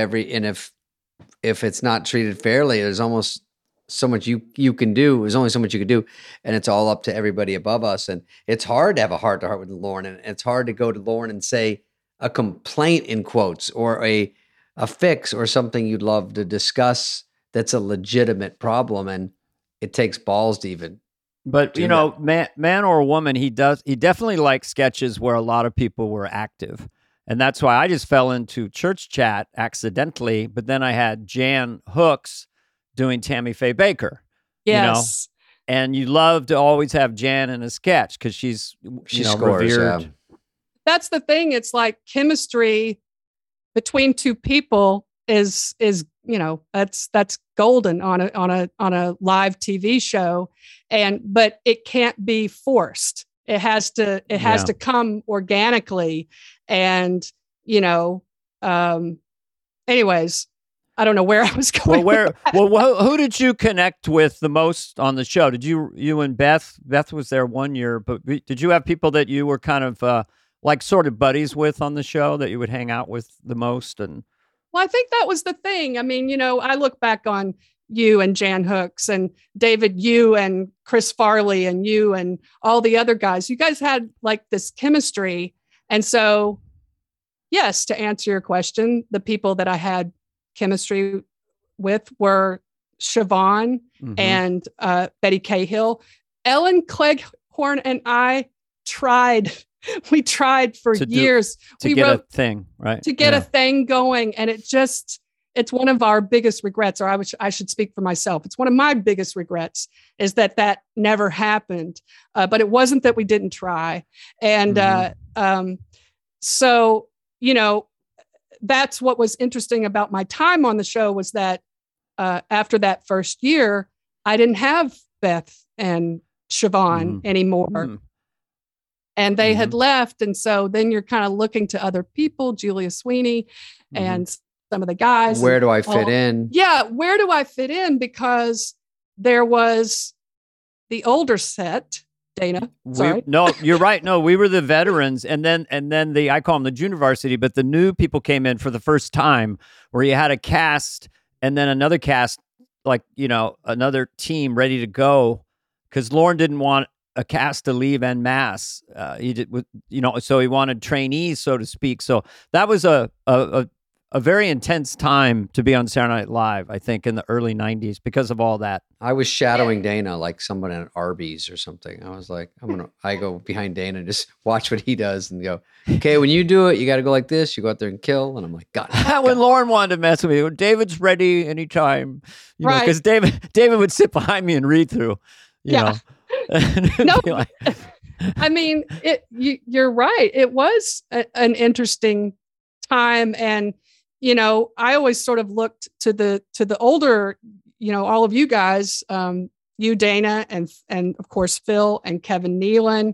if it's not treated fairly, there's almost so much you can do. There's only so much you can do, and it's all up to everybody above us. And it's hard to have a heart-to-heart with Lorne, and it's hard to go to Lorne and say a complaint in quotes or a fix or something you'd love to discuss that's a legitimate problem, and it takes balls to even. But man or woman, he definitely likes sketches where a lot of people were active. And that's why I just fell into Church Chat accidentally, but then I had Jan Hooks doing Tammy Faye Baker. Yes. And you love to always have Jan in a sketch because she's scores, revered. Yeah. That's the thing. It's like chemistry between two people is that's golden on a live TV show, but it can't be forced. It has to come organically, and anyways, I don't know where I was going. Who did you connect with the most on the show? Did you and Beth? Beth was there one year, but did you have people that you were kind of like sort of buddies with on the show that you would hang out with the most? And well, I think that was the thing. I mean, I look back on you and Jan Hooks and David, you and Chris Farley and you and all the other guys. You guys had like this chemistry. And so, yes, to answer your question, the people that I had chemistry with were Siobhan and Betty Cahill. Ellen Cleghorn and I tried. We tried for years to get a thing, right? To get a thing going. And it's one of our biggest regrets, or I should speak for myself. It's one of my biggest regrets is that never happened. But it wasn't that we didn't try. And so, that's what was interesting about my time on the show was that after that first year, I didn't have Beth and Siobhan anymore. And they had left. And so then you're kind of looking to other people, Julia Sweeney and some of the guys. Where do I fit in? Yeah. Where do I fit in? Because there was the older set, Dana. Sorry. No, you're right. No, we were the veterans. And then I call them the junior varsity, but the new people came in for the first time where you had a cast and then another cast, like, another team ready to go. Because Lorne didn't want a cast to leave en masse. He did, so he wanted trainees, so to speak. So that was a very intense time to be on Saturday Night Live, I think, in the early 90s because of all that. I was shadowing Dana like someone at Arby's or something. I was like, I go behind Dana and just watch what he does and go, okay, when you do it, you got to go like this. You go out there and kill. And I'm like, God. When Lorne wanted to mess with me, David's ready anytime. Right. Because David would sit behind me and read through, you know. No, I mean, you're right. It was an interesting time. And, I always sort of looked to the older, all of you guys, you, Dana, and of course, Phil and Kevin Nealon,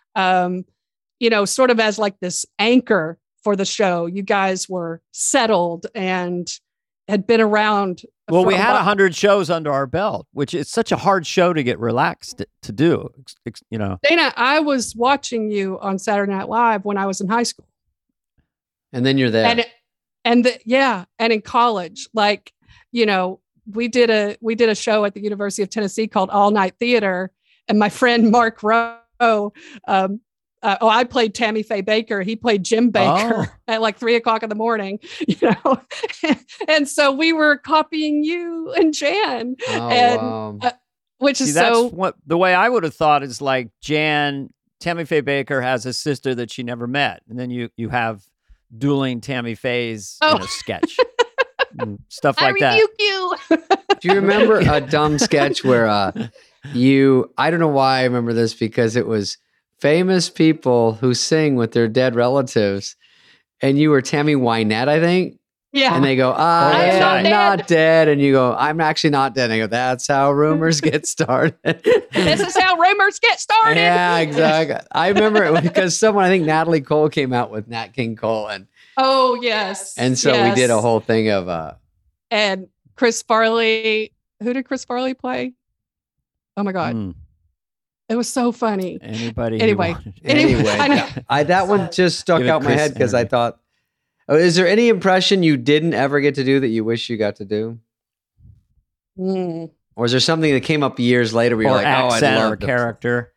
sort of as like this anchor for the show. You guys were settled and had been around. Well, we had 100 shows under our belt, which is such a hard show to get relaxed to do, Dana, I was watching you on Saturday Night Live when I was in high school. And then you're there. And in college, like, we did a show at the University of Tennessee called All Night Theater, and my friend Mark Rowe, I played Tammy Faye Baker. He played Jim Baker at like 3:00 in the morning, and so we were copying you and Jan, which is that's what the way I would have thought is like Tammy Faye Baker has a sister that she never met, and then you have dueling Tammy Faye's in a sketch. Stuff like that. I rebuke you. Do you remember a dumb sketch where I don't know why I remember this, because it was famous people who sing with their dead relatives, and you were Tammy Wynette, I think. Yeah. And they go, I'm not dead. And you go, I'm actually not dead. And I go, that's how rumors get started. This is how rumors get started. Yeah, exactly. I remember it because I think Natalie Cole came out with Nat King Cole. Oh, yes. And so we did a whole thing of... and Chris Farley. Who did Chris Farley play? Oh, my God. It was so funny. Anyway. I know. That one just stuck out my head because I thought, is there any impression you didn't ever get to do that you wish you got to do? Or is there something that came up years later where you're like, accent I love or character?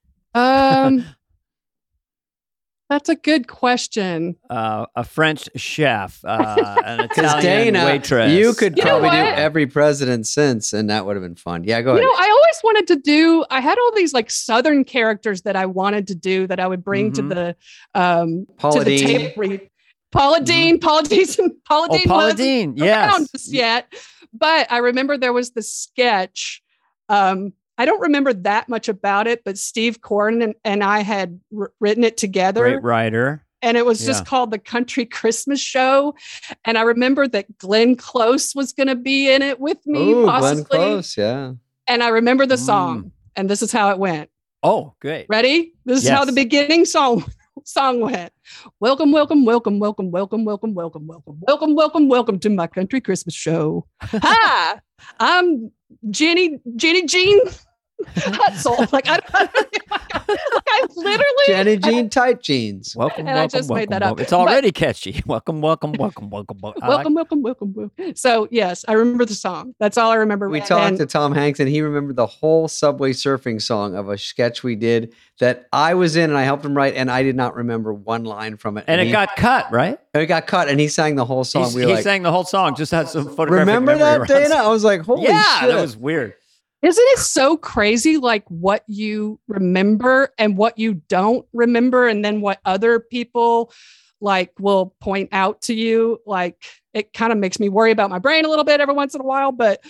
That's a good question. A French chef, an Italian Dana, waitress. You could probably do every president since, and that would have been fun. Yeah, go ahead. I always wanted to do. I had all these like Southern characters that I wanted to do that I would bring to the Paula to the Deen. tape read. Paula Deen. Paula Deen. Yes. Just yet, but I remember there was the sketch. I don't remember that much about it, but Steve Corn and I had written it together. Great writer. And it was just called The Country Christmas Show. And I remember that Glenn Close was going to be in it with me. Ooh, possibly. Glenn Close, yeah. And I remember the song, and this is how it went. Oh, great. Ready? This is how the beginning song went. Welcome, welcome, welcome, welcome, welcome, welcome, welcome, welcome, welcome, welcome, welcome to my Country Christmas Show. Hi, I'm Jenny Jean Hutzel. Like I literally Jenny Jean tight jeans. Welcome, and welcome, I just welcome, made that welcome. up. It's already catchy. Welcome, welcome, welcome, welcome, welcome. Welcome. So yes, I remember the song. That's all I remember. We talked to Tom Hanks, and he remembered the whole Subway Surfing song of a sketch we did that I was in, and I helped him write, and I did not remember one line from it. And it got cut, right? It got cut, and he sang the whole song. He sang the whole song. Just had some photographic remember that, Dana? I was like, holy shit. Yeah, that was weird. Isn't it so crazy, like what you remember and what you don't remember, and then what other people like will point out to you? Like it kind of makes me worry about my brain a little bit every once in a while. But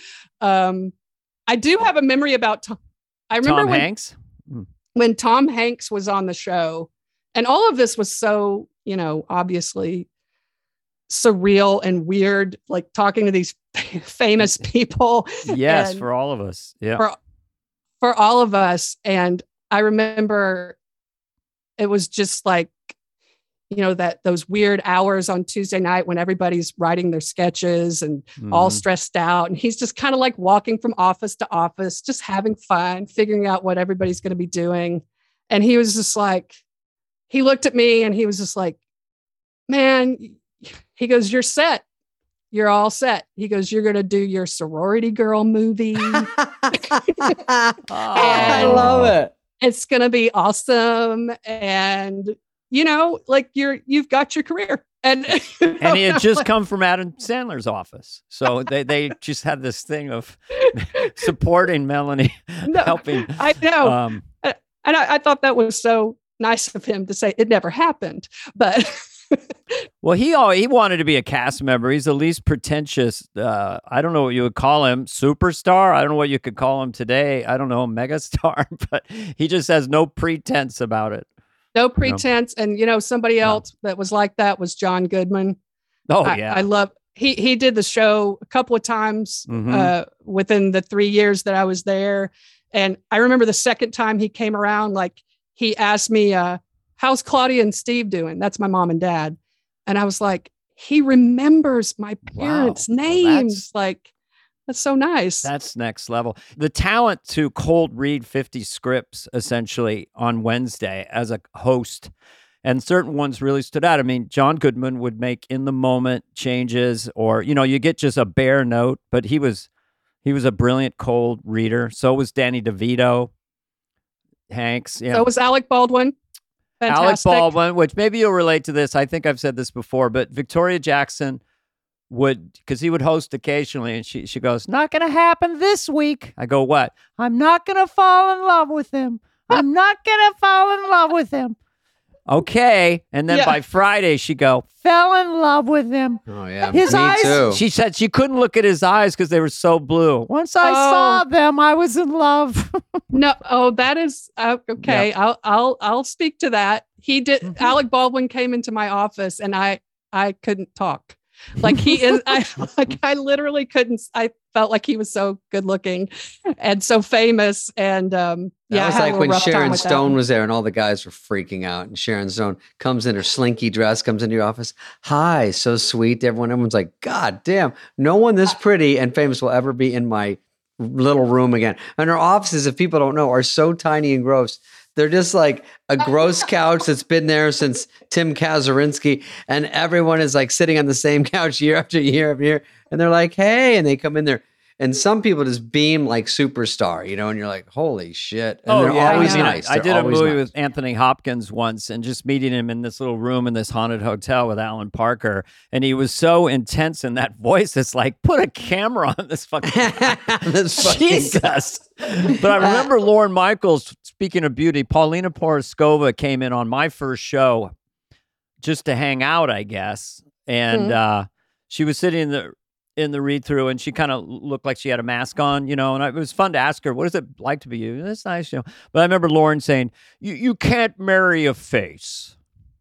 I do have a memory about I remember Hanks? When Tom Hanks was on the show, and all of this was so, obviously surreal and weird, like talking to these famous people. Yes, for all of us. Yeah. For all of us. And I remember it was just like, that those weird hours on Tuesday night when everybody's writing their sketches and all stressed out. And he's just kind of like walking from office to office, just having fun, figuring out what everybody's going to be doing. And he was just like, he looked at me and he was just like, man, he goes, you're set. You're all set. He goes, you're going to do your sorority girl movie. I love it. It's going to be awesome. And, like you've got your career. And he had just come from Adam Sandler's office. So they just had this thing of supporting Melanie, helping. I know. And I thought that was so nice of him to say it never happened. But Well, he wanted to be a cast member. He's the least pretentious. I don't know what you would call him, superstar. I don't know what you could call him today. I don't know, megastar. But he just has no pretense about it. No pretense. And somebody else that was like that was John Goodman. Oh yeah, I love. He did the show a couple of times within the 3 years that I was there, and I remember the second time he came around, like he asked me, "How's Claudia and Steve doing?" That's my mom and dad. And I was like, he remembers my parents' names. That's so nice. That's next level. The talent to cold read 50 scripts essentially on Wednesday as a host, and certain ones really stood out. I mean, John Goodman would make in the moment changes, or you get just a bare note, but he was a brilliant cold reader. So was Danny DeVito, Hanks. Yeah. So was Alec Baldwin. Fantastic. Alec Baldwin, which maybe you'll relate to this. I think I've said this before, but Victoria Jackson would, because he would host occasionally, and she goes, "Not going to happen this week." I go, "What?" "I'm not going to fall in love with him. I'm not going to fall in love with him." Okay. And then by Friday, she go, "Fell in love with him." Oh, yeah. His Me eyes, too. she said she couldn't look at his eyes because they were so blue. Once I saw them, I was in love. No. Oh, that is okay. Yeah. I'll speak to that. He did. Mm-hmm. Alec Baldwin came into my office and I couldn't talk. Like he is, I literally couldn't. I felt like he was so good looking and so famous. And that was like when Sharon Stone was there and all the guys were freaking out. And Sharon Stone comes in her slinky dress, comes into your office. "Hi, so sweet." Everyone's like, "God damn, no one this pretty and famous will ever be in my little room again." And her offices, if people don't know, are so tiny and gross. They're just like a gross couch that's been there since Tim Kazurinsky, and everyone is like sitting on the same couch year after year after year. And they're like, "Hey," and they come in there. And some people just beam like superstar, and you're like, holy shit. And they're always nice. I did a movie with Anthony Hopkins once, and just meeting him in this little room in this haunted hotel with Alan Parker. And he was so intense in that voice. It's like, put a camera on this fucking guy. Jesus. But I remember Lorne Michaels, speaking of beauty, Paulina Poroskova came in on my first show just to hang out, I guess. And she was sitting in the read through, and she kind of looked like she had a mask on, and it was fun to ask her, "What is it like to be you?" That's nice, But I remember Lauren saying, you can't marry a face.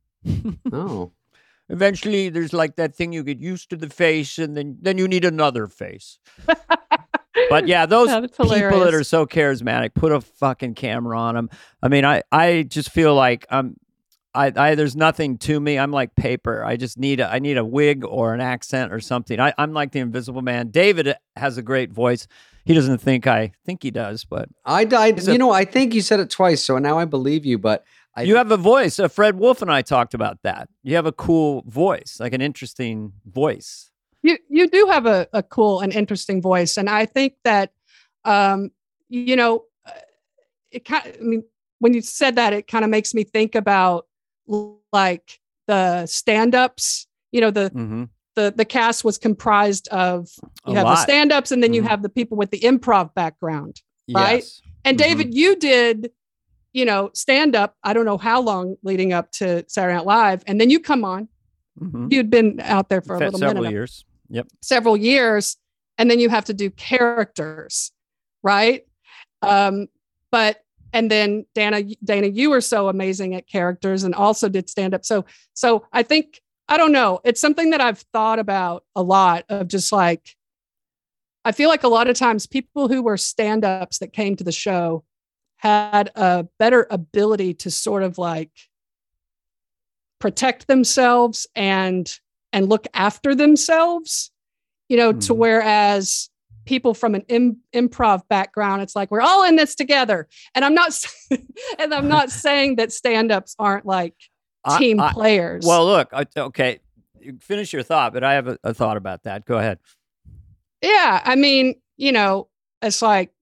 Oh. Eventually there's like that thing, you get used to the face, and then you need another face. But yeah, those people that are so charismatic, put a fucking camera on them. I mean, I just feel like there's nothing to me. I'm like paper. I just need a wig or an accent or something. I'm like the Invisible Man. David has a great voice. He doesn't think I think he does, but I think you said it twice, so now I believe you. But you have a voice. Fred Wolf and I talked about that. You have a cool voice, like an interesting voice. You do have a cool and interesting voice, and I think that it kind of, I mean, when you said that, it kind of makes me think about like the stand-ups, the cast was comprised of, you have the stand-ups, and then you have the people with the improv background, right? Yes. And David, you did, stand-up, I don't know how long leading up to Saturday Night Live, and then you come on. Mm-hmm. You'd been out there for a little minute. Several years. Yep. Several years, and then you have to do characters, right? And then Dana, you were so amazing at characters and also did stand up. So I think, I don't know, it's something that I've thought about a lot, of just like, I feel like a lot of times people who were stand-ups that came to the show had a better ability to sort of like protect themselves and look after themselves, to whereas people from an improv background, it's like, we're all in this together. And I'm not saying that stand-ups aren't like team players. Well, look, okay, finish your thought, but I have a thought about that. Go ahead. Yeah. I mean, it's like,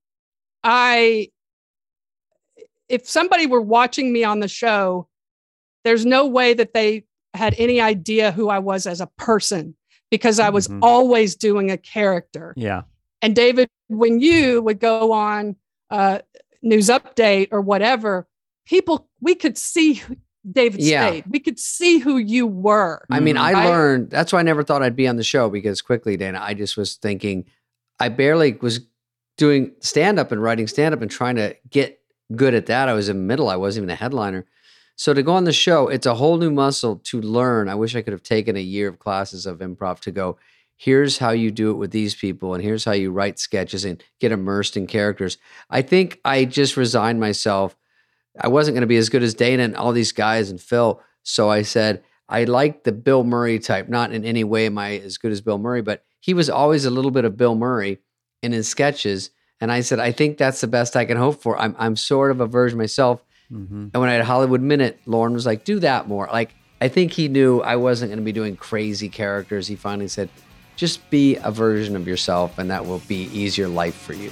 if somebody were watching me on the show, there's no way that they had any idea who I was as a person, because I was always doing a character. Yeah. And David, when you would go on News Update or whatever, we could see David Spade. We could see who you were. I mean, I learned, that's why I never thought I'd be on the show, because quickly, Dana, I just was thinking, I barely was doing stand-up and writing stand-up and trying to get good at that. I was in middle. I wasn't even a headliner. So to go on the show, it's a whole new muscle to learn. I wish I could have taken a year of classes of improv to go, here's how you do it with these people, and here's how you write sketches and get immersed in characters. I think I just resigned myself. I wasn't going to be as good as Dana and all these guys and Phil. So I said, I like the Bill Murray type. Not in any way am I as good as Bill Murray, but he was always a little bit of Bill Murray in his sketches. And I said, I think that's the best I can hope for. I'm sort of a version myself. And when I had Hollywood Minute, Lauren was like, do that more. Like, I think he knew I wasn't going to be doing crazy characters. He finally said, just be a version of yourself, and that will be easier life for you.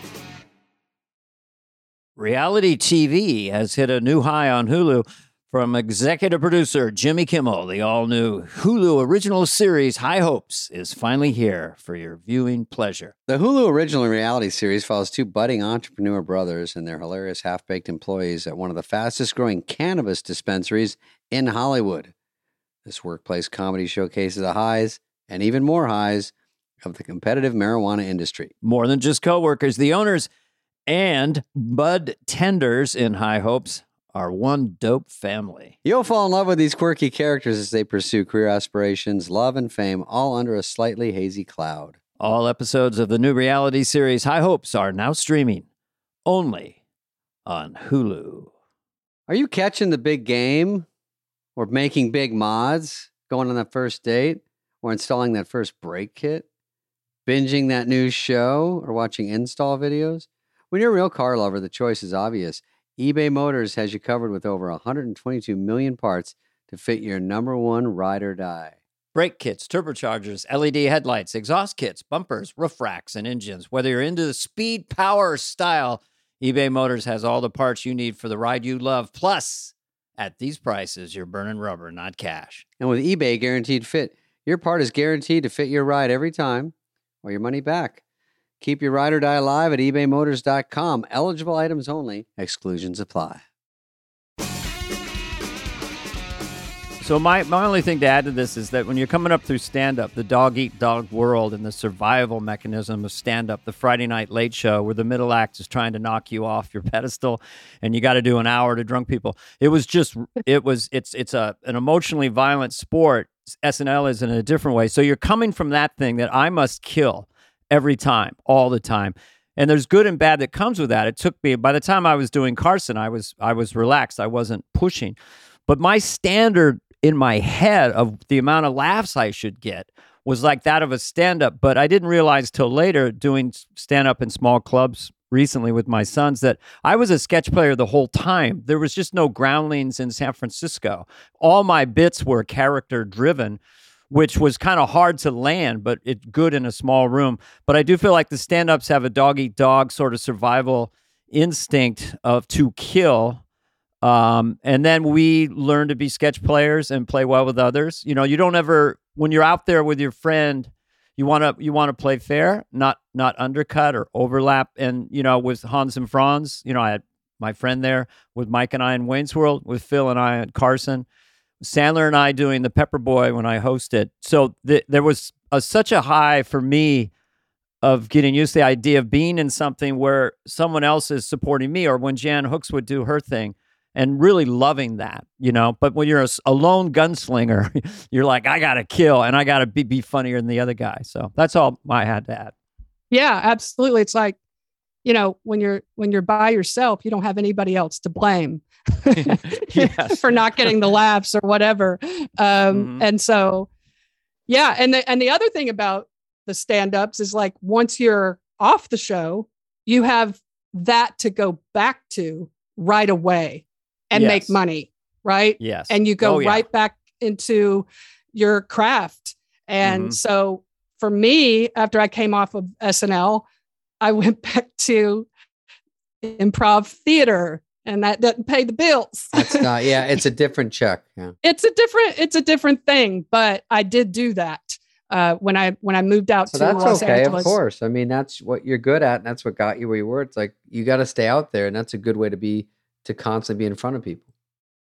Reality TV has hit a new high on Hulu from executive producer Jimmy Kimmel. The all-new Hulu original series High Hopes is finally here for your viewing pleasure. The Hulu original reality series follows two budding entrepreneur brothers and their hilarious half-baked employees at one of the fastest-growing cannabis dispensaries in Hollywood. This workplace comedy showcases the highs and even more highs of the competitive marijuana industry. More than just coworkers, the owners and bud tenders in High Hopes are one dope family. You'll fall in love with these quirky characters as they pursue career aspirations, love, and fame, all under a slightly hazy cloud. All episodes of the new reality series High Hopes are now streaming only on Hulu. Are you catching the big game? Or making big mods? Going on that first date? Or installing that first brake kit? Binging that new show? Or watching install videos? When you're a real car lover, the choice is obvious. eBay Motors has you covered with over 122 million parts to fit your number one ride or die. Brake kits, turbochargers, LED headlights, exhaust kits, bumpers, roof racks, and engines. Whether you're into the speed, power, or style, eBay Motors has all the parts you need for the ride you love. Plus, at these prices, you're burning rubber, not cash. And with eBay Guaranteed Fit, your part is guaranteed to fit your ride every time or your money back. Keep your ride or die alive at ebaymotors.com. Eligible items only. Exclusions apply. So my only thing to add to this is that when you're coming up through stand-up, the dog-eat-dog world and the survival mechanism of stand-up, the Friday Night Late Show, where the middle act is trying to knock you off your pedestal and you got to do an hour to drunk people. It's an emotionally violent sport. SNL is in a different way. So you're coming from that thing that I must kill every time, all the time. And there's good and bad that comes with that. It took me, by the time I was doing Carson, I was relaxed. I wasn't pushing. But my standard in my head of the amount of laughs I should get was like that of a stand-up. But I didn't realize till later, doing stand-up in small clubs recently with my sons, that I was a sketch player the whole time. There was just no Groundlings in San Francisco. All my bits were character-driven, which was kind of hard to land, but it's good in a small room. But I do feel like the stand-ups have a dog-eat-dog sort of survival instinct to kill. And then we learn to be sketch players and play well with others. You know, you don't ever, when you're out there with your friend, you want to play fair, not undercut or overlap. And, you know, with Hans and Franz, you know, I had my friend there with Mike and I in Wayne's World, with Phil and I at Carson, Sandler and I doing the Pepper Boy when I hosted. So there was such a high for me of getting used to the idea of being in something where someone else is supporting me, or when Jan Hooks would do her thing, and really loving that, you know. But when you're a lone gunslinger, you're like, I got to kill and I got to be funnier than the other guy. So that's all I had to add. Yeah, absolutely. It's like, you know, when you're by yourself, you don't have anybody else to blame for not getting the laughs or whatever. And so, yeah. And the other thing about the stand-ups is, like, once you're off the show, you have that to go back to right away and make money. Right. Yes. And you go right back into your craft. And so for me, after I came off of SNL, I went back to improv theater, and that doesn't pay the bills. That's not, it's a different check. Yeah. It's a different thing, but I did do that when I moved out to Los Angeles. Of course. I mean, that's what you're good at, and that's what got you where you were. It's like, you got to stay out there, and that's a good way to constantly be in front of people.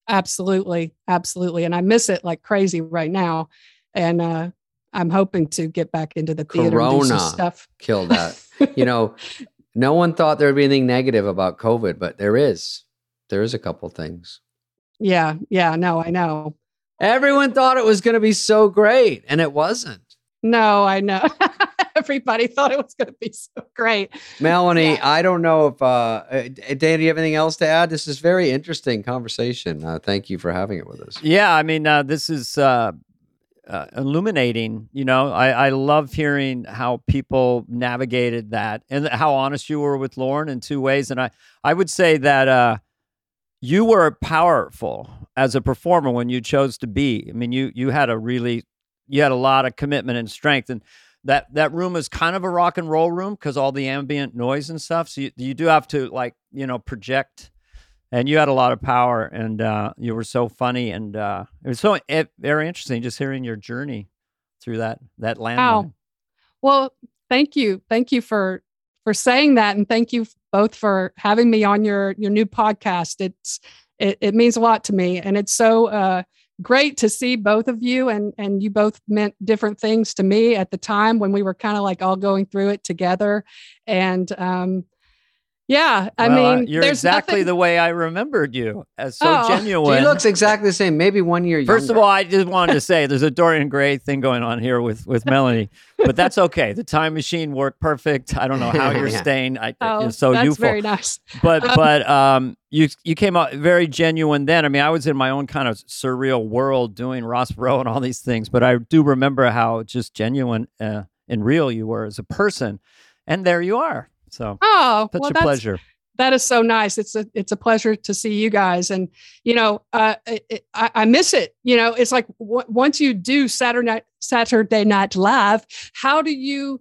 Absolutely. Absolutely. And I miss it like crazy right now. And I'm hoping to get back into the theater and do some stuff. Killed that. No one thought there would be anything negative about COVID, but there is. There is a couple things. Yeah. Yeah. No, I know. Everyone thought it was going to be so great, and it wasn't. No, I know. Everybody thought it was going to be so great. Melanie, yeah. I don't know if, Dan, do you have anything else to add? This is very interesting conversation. Thank you for having it with us. Yeah, I mean, this is illuminating. I love hearing how people navigated that and how honest you were with Lauren in two ways. And I would say that you were powerful as a performer when you chose to be. I mean, you had a lot of commitment and strength, and that room is kind of a rock and roll room because all the ambient noise and stuff. So you do have to project, and you had a lot of power, and you were so funny, and it was so very interesting just hearing your journey through that landmine. Wow. Well, thank you for saying that, and thank you both for having me on your new podcast. It means a lot to me, and it's so great to see both of you, and you both meant different things to me at the time when we were kind of like all going through it together. And yeah, I mean, you're exactly the way I remembered you, as so genuine. He looks exactly the same, maybe 1 year younger. First of all, I just wanted to say there's a Dorian Gray thing going on here with Melanie, but that's okay. The time machine worked perfect. I don't know how you're staying. You're so that's youthful. Very nice. But you came out very genuine then. I mean, I was in my own kind of surreal world doing Ross Perot and all these things, but I do remember how just genuine and real you were as a person, and there you are. So, such a pleasure. That is so nice. It's a pleasure to see you guys. And, I miss it. It's like once you do Saturday Night Live, how do you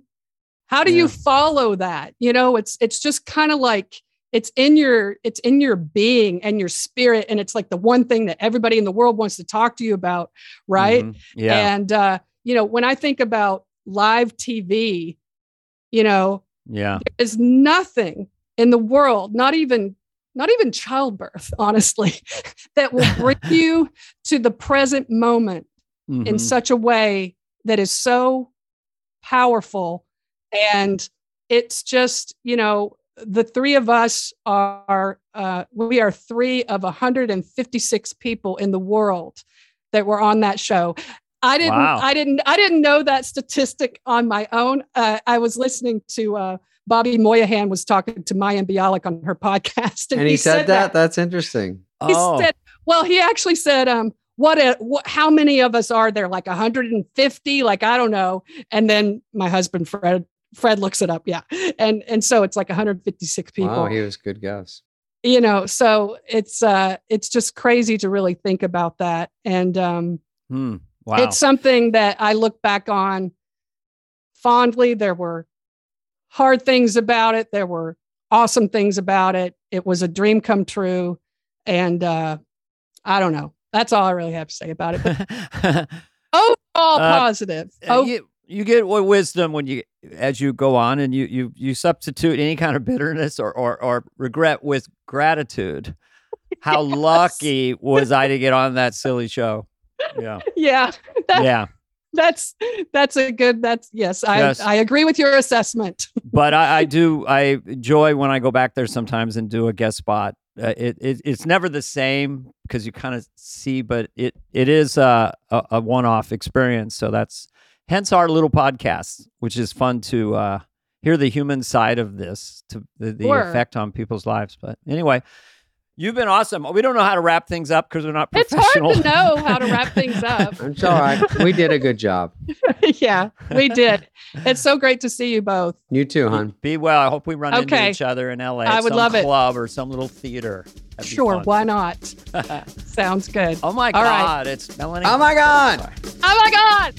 follow that? It's just kind of like, it's in your being and your spirit. And it's like the one thing that everybody in the world wants to talk to you about. Right. Mm-hmm. Yeah. And, when I think about live TV, yeah, there's nothing in the world, not even childbirth, honestly, that will bring you to the present moment in such a way that is so powerful. And it's just, the three of us we are 3 of 156 people in the world that were on that show. I didn't know that statistic on my own. I was listening to Bobby Moynihan was talking to Mayim Bialik on her podcast, and he said that. That's interesting. He said, well, he actually said, how many of us are there? Like 150? Like, I don't know. And then my husband Fred looks it up. Yeah, and so it's like 156 people. Wow, he was a good guess. So it's just crazy to really think about that. And wow. It's something that I look back on fondly. There were hard things about it. There were awesome things about it. It was a dream come true. And I don't know. That's all I really have to say about it. Overall positive. You get wisdom as you go on, and you substitute any kind of bitterness or regret with gratitude. How yes. lucky was I to get on that silly show? Yeah. Yeah. That's a good, yes. I agree with your assessment. But I enjoy when I go back there sometimes and do a guest spot. It's never the same because you kind of see, but it is a one-off experience. So that's hence our little podcast, which is fun to hear the human side of this, to the effect on people's lives. But anyway, you've been awesome. We don't know how to wrap things up because we're not professional. It's hard to know how to wrap things up. It's all right. We did a good job. Yeah, we did. It's so great to see you both. You too, hon. Be well. I hope we run into each other in LA. I would love it. Some club or some little theater. Sure, why not? Sounds good. Oh my God, it's Melanie. Oh my God. Oh my God.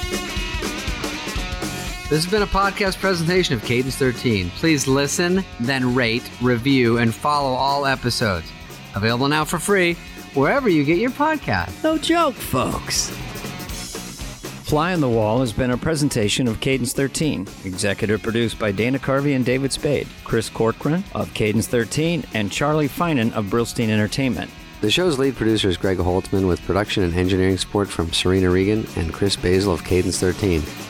This has been a podcast presentation of Cadence 13. Please listen, then rate, review, and follow all episodes. Available now for free wherever you get your podcast. No joke, folks. Fly on the Wall has been a presentation of Cadence 13. Executive produced by Dana Carvey and David Spade, Chris Corcoran of Cadence 13, and Charlie Finan of Brillstein Entertainment. The show's lead producer is Greg Holtzman with production and engineering support from Serena Regan and Chris Basil of Cadence 13.